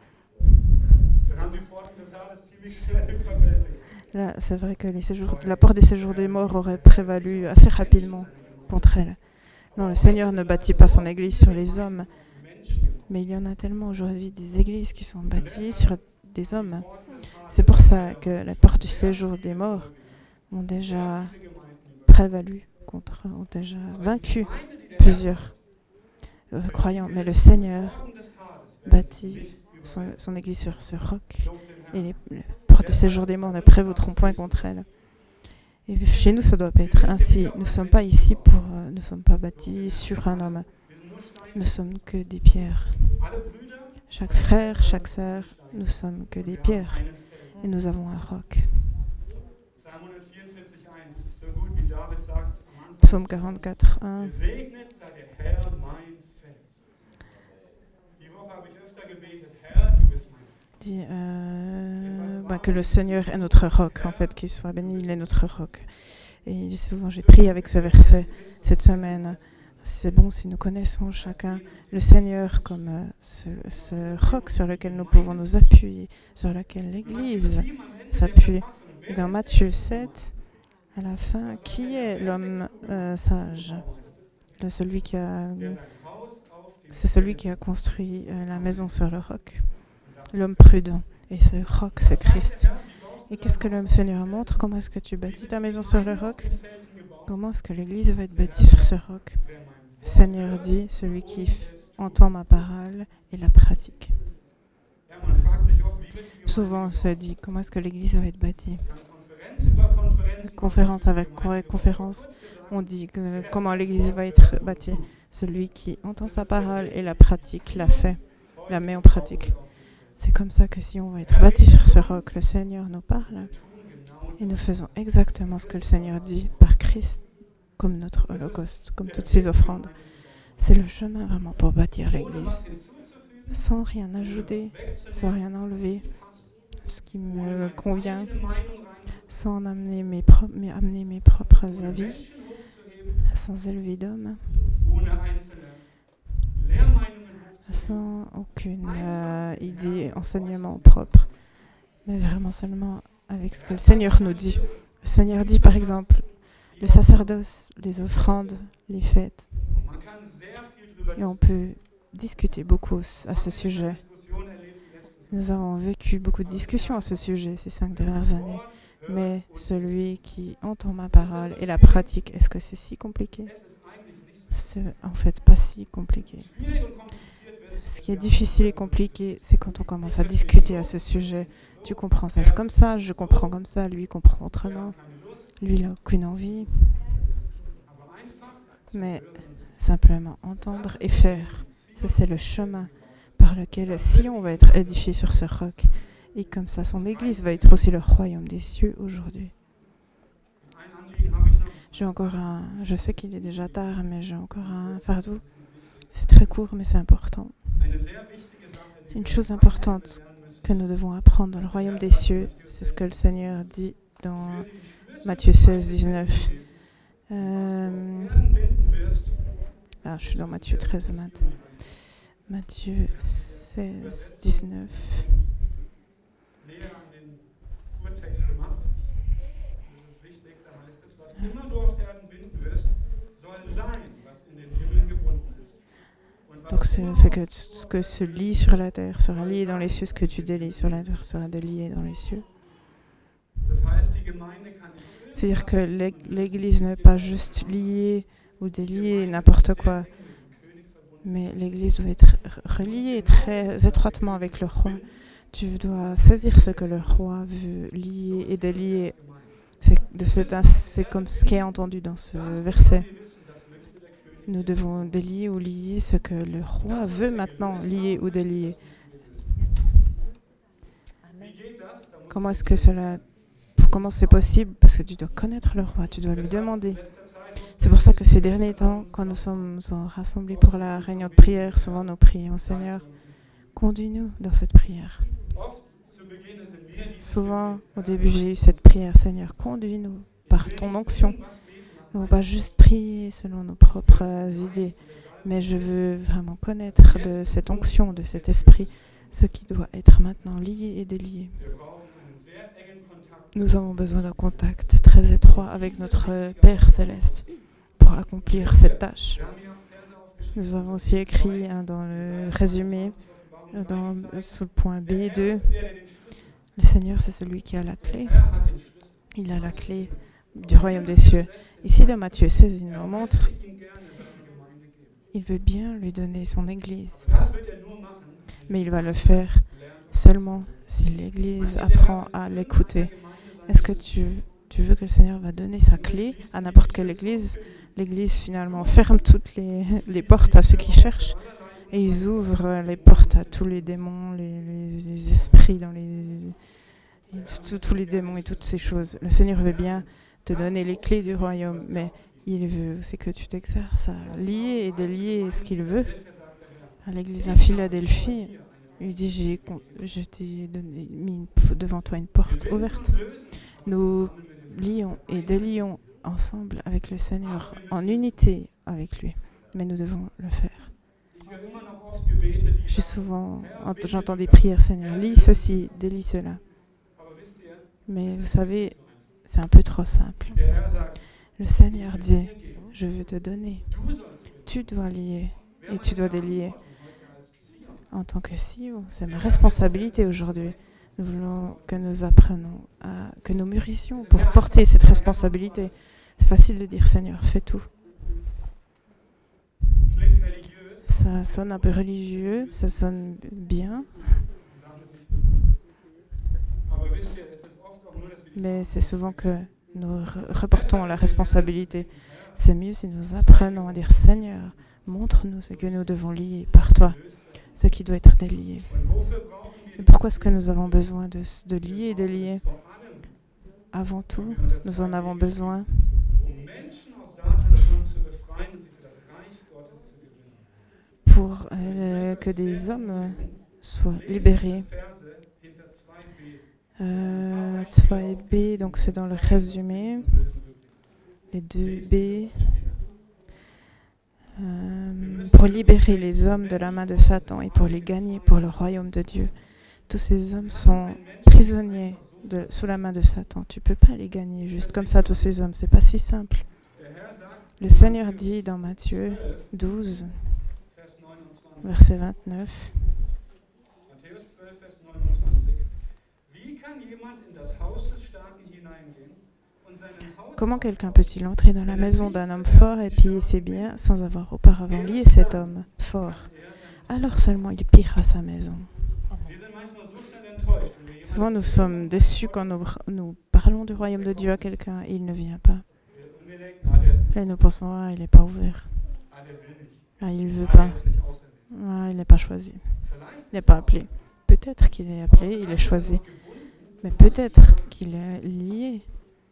Là, c'est vrai que les séjours, la porte des séjours des morts aurait prévalu assez rapidement contre elle. Non, le Seigneur ne bâtit pas son église sur les hommes, mais il y en a tellement aujourd'hui des églises qui sont bâties sur des hommes. C'est pour ça que la porte du séjour des morts ont déjà prévalu contre, ont déjà vaincu plusieurs euh, croyants. Mais le Seigneur bâtit son, son église sur ce roc, et les, les portes du séjour des morts ne prévaudront point contre elle. Et chez nous, ça doit pas être ainsi. Nous ne sommes pas ici pour, euh, nous ne sommes pas bâtis sur un homme. Nous sommes que des pierres. Chaque frère, chaque sœur, nous sommes que des pierres. Et nous avons un roc. Psaume quarante-quatre, un. Dit euh, bah, que le Seigneur est notre roc, en fait, qu'il soit béni, il est notre roc. Et souvent, j'ai prié avec ce verset cette semaine. C'est bon si nous connaissons chacun le Seigneur comme euh, ce, ce roc sur lequel nous pouvons nous appuyer, sur lequel l'Église s'appuie. Et dans Matthieu sept, à la fin, qui est l'homme euh, sage? Le, celui qui a, c'est celui qui a construit euh, la maison sur le roc. L'homme prudent. Et ce roc, c'est Christ. Et qu'est-ce que le Seigneur montre? Comment est-ce que tu bâtis ta maison sur le roc? Comment est-ce que l'Église va être bâtie sur ce roc? Le Seigneur dit, celui qui f- entend ma parole et la pratique. Souvent, on se dit, comment est-ce que l'Église va être bâtie? Conférence avec conférence, on dit que, comment l'Église va être bâtie. Celui qui entend sa parole et la pratique, la fait, la met en pratique. C'est comme ça que si on va être bâti sur ce roc, le Seigneur nous parle et nous faisons exactement ce que le Seigneur dit par Christ, comme notre holocauste, comme toutes ces offrandes. C'est le chemin vraiment pour bâtir l'Église, sans rien ajouter, sans rien enlever, ce qui me convient, sans amener mes, pro- mes, amener mes propres avis, sans élever d'homme, sans aucune euh, idée, enseignement propre, mais vraiment seulement avec ce que le Seigneur nous dit. Le Seigneur dit par exemple le sacerdoce, les offrandes, les fêtes. Et on peut discuter beaucoup à ce sujet. Nous avons vécu beaucoup de discussions à ce sujet ces cinq dernières années. Mais celui qui entend ma parole et la pratique, est-ce que c'est si compliqué? C'est en fait pas si compliqué. Ce qui est difficile et compliqué, c'est quand on commence à discuter à ce sujet. Tu comprends ça comme ça, je comprends comme ça, lui comprend autrement. Lui, il n'a aucune envie. Mais simplement entendre et faire, ça c'est le chemin par lequel Sion va être édifié sur ce roc. Et comme ça, son église va être aussi le royaume des cieux aujourd'hui. J'ai encore un... Je sais qu'il est déjà tard, mais j'ai encore un fardeau. C'est très court, mais c'est important. Une chose importante que nous devons apprendre dans le royaume des cieux, c'est ce que le Seigneur dit dans Matthieu seize, dix-neuf. Euh... Ah, je suis dans Matthieu treize maintenant. Matthieu seize, dix-neuf. Donc, c'est le fait que ce que se lie sur la terre sera lié dans les cieux, ce que tu délies sur la terre sera délié dans les cieux. C'est-à-dire que l'Église n'est pas juste liée ou déliée n'importe quoi. Mais l'Église doit être reliée très étroitement avec le roi. Tu dois saisir ce que le roi veut lier et délier. C'est, de cet, c'est comme ce qui est entendu dans ce verset. Nous devons délier ou lier ce que le roi veut maintenant lier ou délier. Comment est-ce que cela... Comment c'est possible? Parce que tu dois connaître le roi, tu dois lui demander. C'est pour ça que ces derniers temps, quand nous sommes rassemblés pour la réunion de prière, souvent nous prions, Seigneur, conduis-nous dans cette prière. Souvent, au début, j'ai eu cette prière, Seigneur, conduis-nous par ton onction. Nous ne pas juste prier selon nos propres idées, mais je veux vraiment connaître de cette onction, de cet esprit, ce qui doit être maintenant lié et délié. Nous avons besoin d'un contact très étroit avec notre Père céleste pour accomplir cette tâche. Nous avons aussi écrit hein, dans le résumé, dans, sous le point B deux, le Seigneur, c'est celui qui a la clé. Il a la clé du royaume des cieux. Ici, dans Matthieu seize, il nous montre, il veut bien lui donner son Église. Mais il va le faire seulement si l'Église apprend à l'écouter. Est-ce que tu, tu veux que le Seigneur va donner sa clé à n'importe quelle Église? L'Église, finalement, ferme toutes les, les portes à ceux qui cherchent et ils ouvrent les portes à tous les démons, les, les, les esprits, dans les, tous les démons et toutes ces choses. Le Seigneur veut bien te donner les clés du royaume, mais il veut aussi que tu t'exerces à lier et délier ce qu'il veut. À l'église à Philadelphie, il dit, j'ai, je t'ai donné, mis devant toi une porte ouverte. Nous lions et délions ensemble avec le Seigneur, en unité avec lui, mais nous devons le faire. Je suis souvent, j'entends des prières, Seigneur, lis ceci, délie cela. Mais vous savez, c'est un peu trop simple. Le Seigneur dit, je veux te donner. Tu dois lier et tu dois délier. En tant que C E O, c'est ma responsabilité aujourd'hui. Nous voulons que nous apprenions, à, que nous mûrissions pour porter cette responsabilité. C'est facile de dire, Seigneur, fais tout. Ça sonne un peu religieux, ça sonne bien. Mais c'est souvent que nous reportons la responsabilité. C'est mieux si nous apprenons à dire, Seigneur, montre-nous ce que nous devons lier par toi, ce qui doit être délié. Et pourquoi est-ce que nous avons besoin de, de lier et délier? Avant tout, nous en avons besoin pour euh, que des hommes soient libérés. Euh, trois et B, donc c'est dans le résumé. Les deux B. Euh, pour libérer les hommes de la main de Satan et pour les gagner pour le royaume de Dieu. Tous ces hommes sont prisonniers de, sous la main de Satan. Tu ne peux pas les gagner juste comme ça, tous ces hommes. Ce n'est pas si simple. Le Seigneur dit dans Matthieu douze, verset vingt-neuf, comment quelqu'un peut-il entrer dans la maison d'un homme fort et piller ses biens sans avoir auparavant lié cet homme fort? Alors seulement il pillera sa maison. Souvent nous sommes déçus quand nous, nous parlons du royaume de Dieu à quelqu'un et il ne vient pas. Et nous pensons, ah, il n'est pas ouvert. Ah, il ne veut pas. Ah, il n'est pas choisi. Il n'est pas appelé. Peut-être qu'il est appelé, il est choisi. Mais peut-être qu'il est lié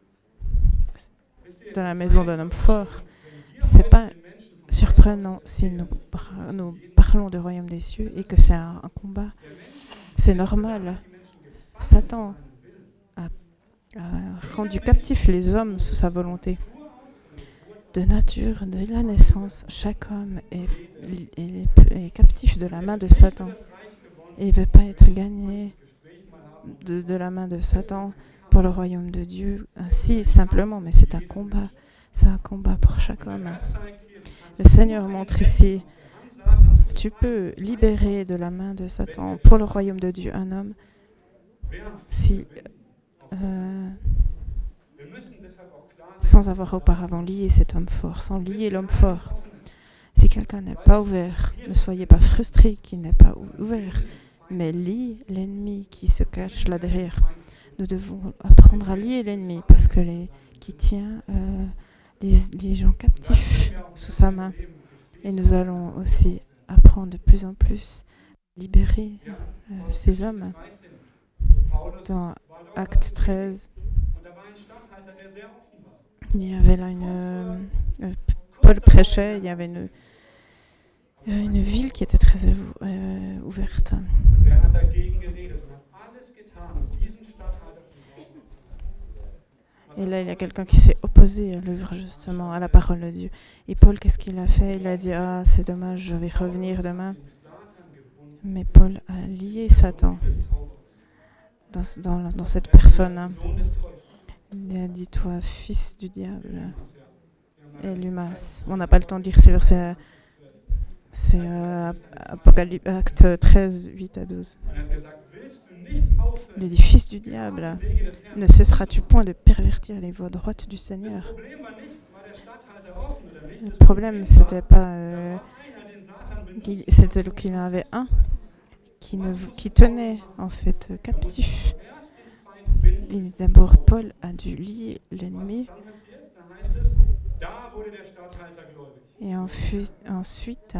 dans la maison d'un homme fort. Ce n'est pas surprenant si nous, nous parlons du royaume des cieux et que c'est un, un combat. C'est normal. Satan a, a rendu captifs les hommes sous sa volonté. De nature, de la naissance, chaque homme est, est, est captif de la main de Satan. Et il ne veut pas être gagné de, de la main de Satan pour le royaume de Dieu, ainsi simplement, mais c'est un combat. C'est un combat pour chaque homme. Le Seigneur montre ici, tu peux libérer de la main de Satan pour le royaume de Dieu un homme si, euh, sans avoir auparavant lié cet homme fort, sans lier l'homme fort. Si quelqu'un n'est pas ouvert, ne soyez pas frustrés qu'il n'est pas ouvert, mais lie l'ennemi qui se cache là derrière. Nous devons apprendre à lier l'ennemi parce que les, qui tient euh, les, les gens captifs sous sa main. Et nous allons aussi apprendre de plus en plus à libérer euh, ces hommes. Dans Acte treize, il y avait là une... Euh, Paul prêchait, il y avait une, une ville qui était très euh, ouverte. Et là, il y a quelqu'un qui s'est opposé à l'œuvre, justement, à la parole de Dieu. Et Paul, qu'est-ce qu'il a fait? Il a dit, ah, c'est dommage, je vais revenir demain. Mais Paul a lié Satan dans, dans, dans cette personne. Il a dit, toi, fils du diable, Elymas. On n'a pas le temps de lire ces versets. C'est euh, Apocalypse, Acte treize, huit à douze. Il dit, fils du diable, ne cesseras-tu point de pervertir les voies droites du Seigneur? Le problème, c'était pas... Euh, qu'il, c'était qu'il y en avait un qui, ne, qui tenait, en fait, captif. Il, d'abord, Paul a dû lier l'ennemi. Et ensuite, ensuite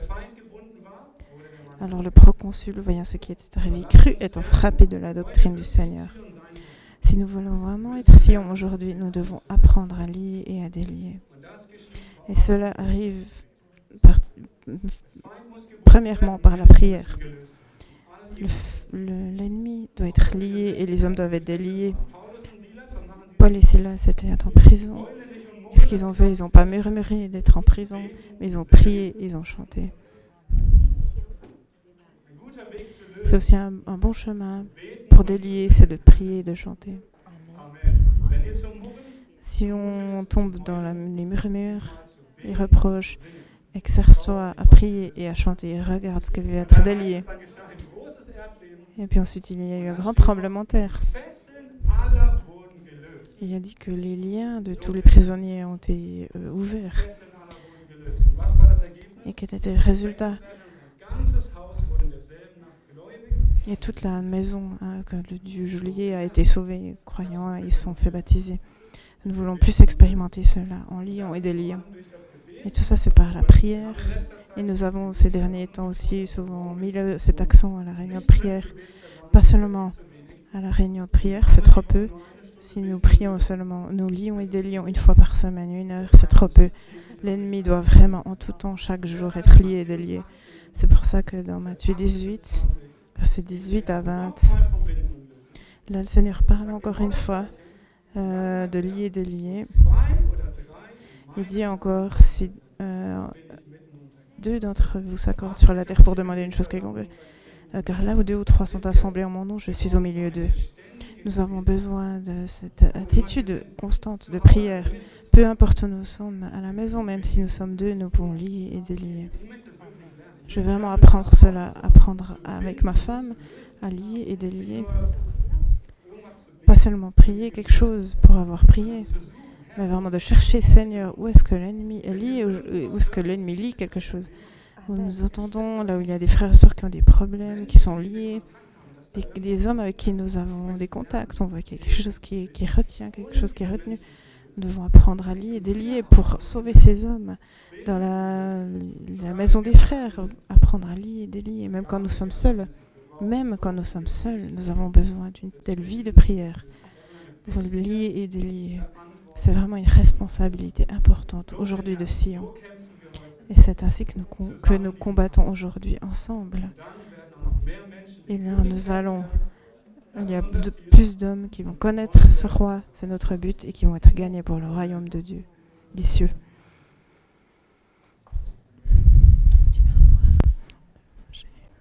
alors le proconsul, voyant ce qui était arrivé, crut étant frappé de la doctrine du Seigneur. Si nous voulons vraiment être Sion aujourd'hui, nous devons apprendre à lier et à délier. Et cela arrive par, premièrement par la prière. Le, le, l'ennemi doit être lié et les hommes doivent être déliés. Paul et Silas étaient en prison. Qu'est-ce qu'ils ont fait? Ils n'ont pas murmuré d'être en prison, mais ils ont prié, ils ont chanté. C'est aussi un, un bon chemin pour délier, c'est de prier et de chanter. Si on tombe dans la, les murmures, les reproches, exerce-toi à prier et à chanter. Regarde ce que va être délié. Et puis ensuite, il y a eu un grand tremblement de terre. Il a dit que les liens de tous les prisonniers ont été euh, ouverts. Et quel était le résultat? Et toute la maison, hein, que le dieu Julier a été sauvé, croyants, ils se sont fait baptiser. Nous voulons plus expérimenter cela en liant et déliant. Et tout ça, c'est par la prière. Et nous avons ces derniers temps aussi souvent mis le, cet accent à la réunion de prière. Pas seulement à la réunion de prière, c'est trop peu. Si nous prions seulement, nous lions et délions une fois par semaine, une heure, c'est trop peu. L'ennemi doit vraiment en tout temps, chaque jour, être lié et délié. C'est pour ça que dans Matthieu dix-huit, versets dix-huit à vingt, là le Seigneur parle encore une fois euh, de lier et délier. Il dit encore, si euh, deux d'entre vous s'accordent sur la terre pour demander une chose quelconque, euh, car là où deux ou trois sont assemblés en mon nom, je suis au milieu d'eux. Nous avons besoin de cette attitude constante de prière. Peu importe où nous sommes à la maison, même si nous sommes deux, nous pouvons lier et délier. Je vais vraiment apprendre cela, apprendre avec ma femme à lier et délier. Pas seulement prier quelque chose pour avoir prié, mais vraiment de chercher, Seigneur, où est-ce que l'ennemi est lié, où est-ce que l'ennemi lie quelque chose. Où nous entendons, là où il y a des frères et sœurs qui ont des problèmes, qui sont liés, des, des hommes avec qui nous avons des contacts, on voit qu'il y a quelque chose qui, qui retient, quelque chose qui est retenu. Nous devons apprendre à lier et délier pour sauver ces hommes. Dans la, la maison des frères, apprendre à lier et délier, même quand nous sommes seuls. Même quand nous sommes seuls, nous avons besoin d'une telle vie de prière pour lier et délier. C'est vraiment une responsabilité importante aujourd'hui de Sion. Et c'est ainsi que nous, que nous combattons aujourd'hui ensemble. Et là, nous allons... Il y a de, plus d'hommes qui vont connaître ce roi, c'est notre but, et qui vont être gagnés pour le royaume de Dieu, des cieux.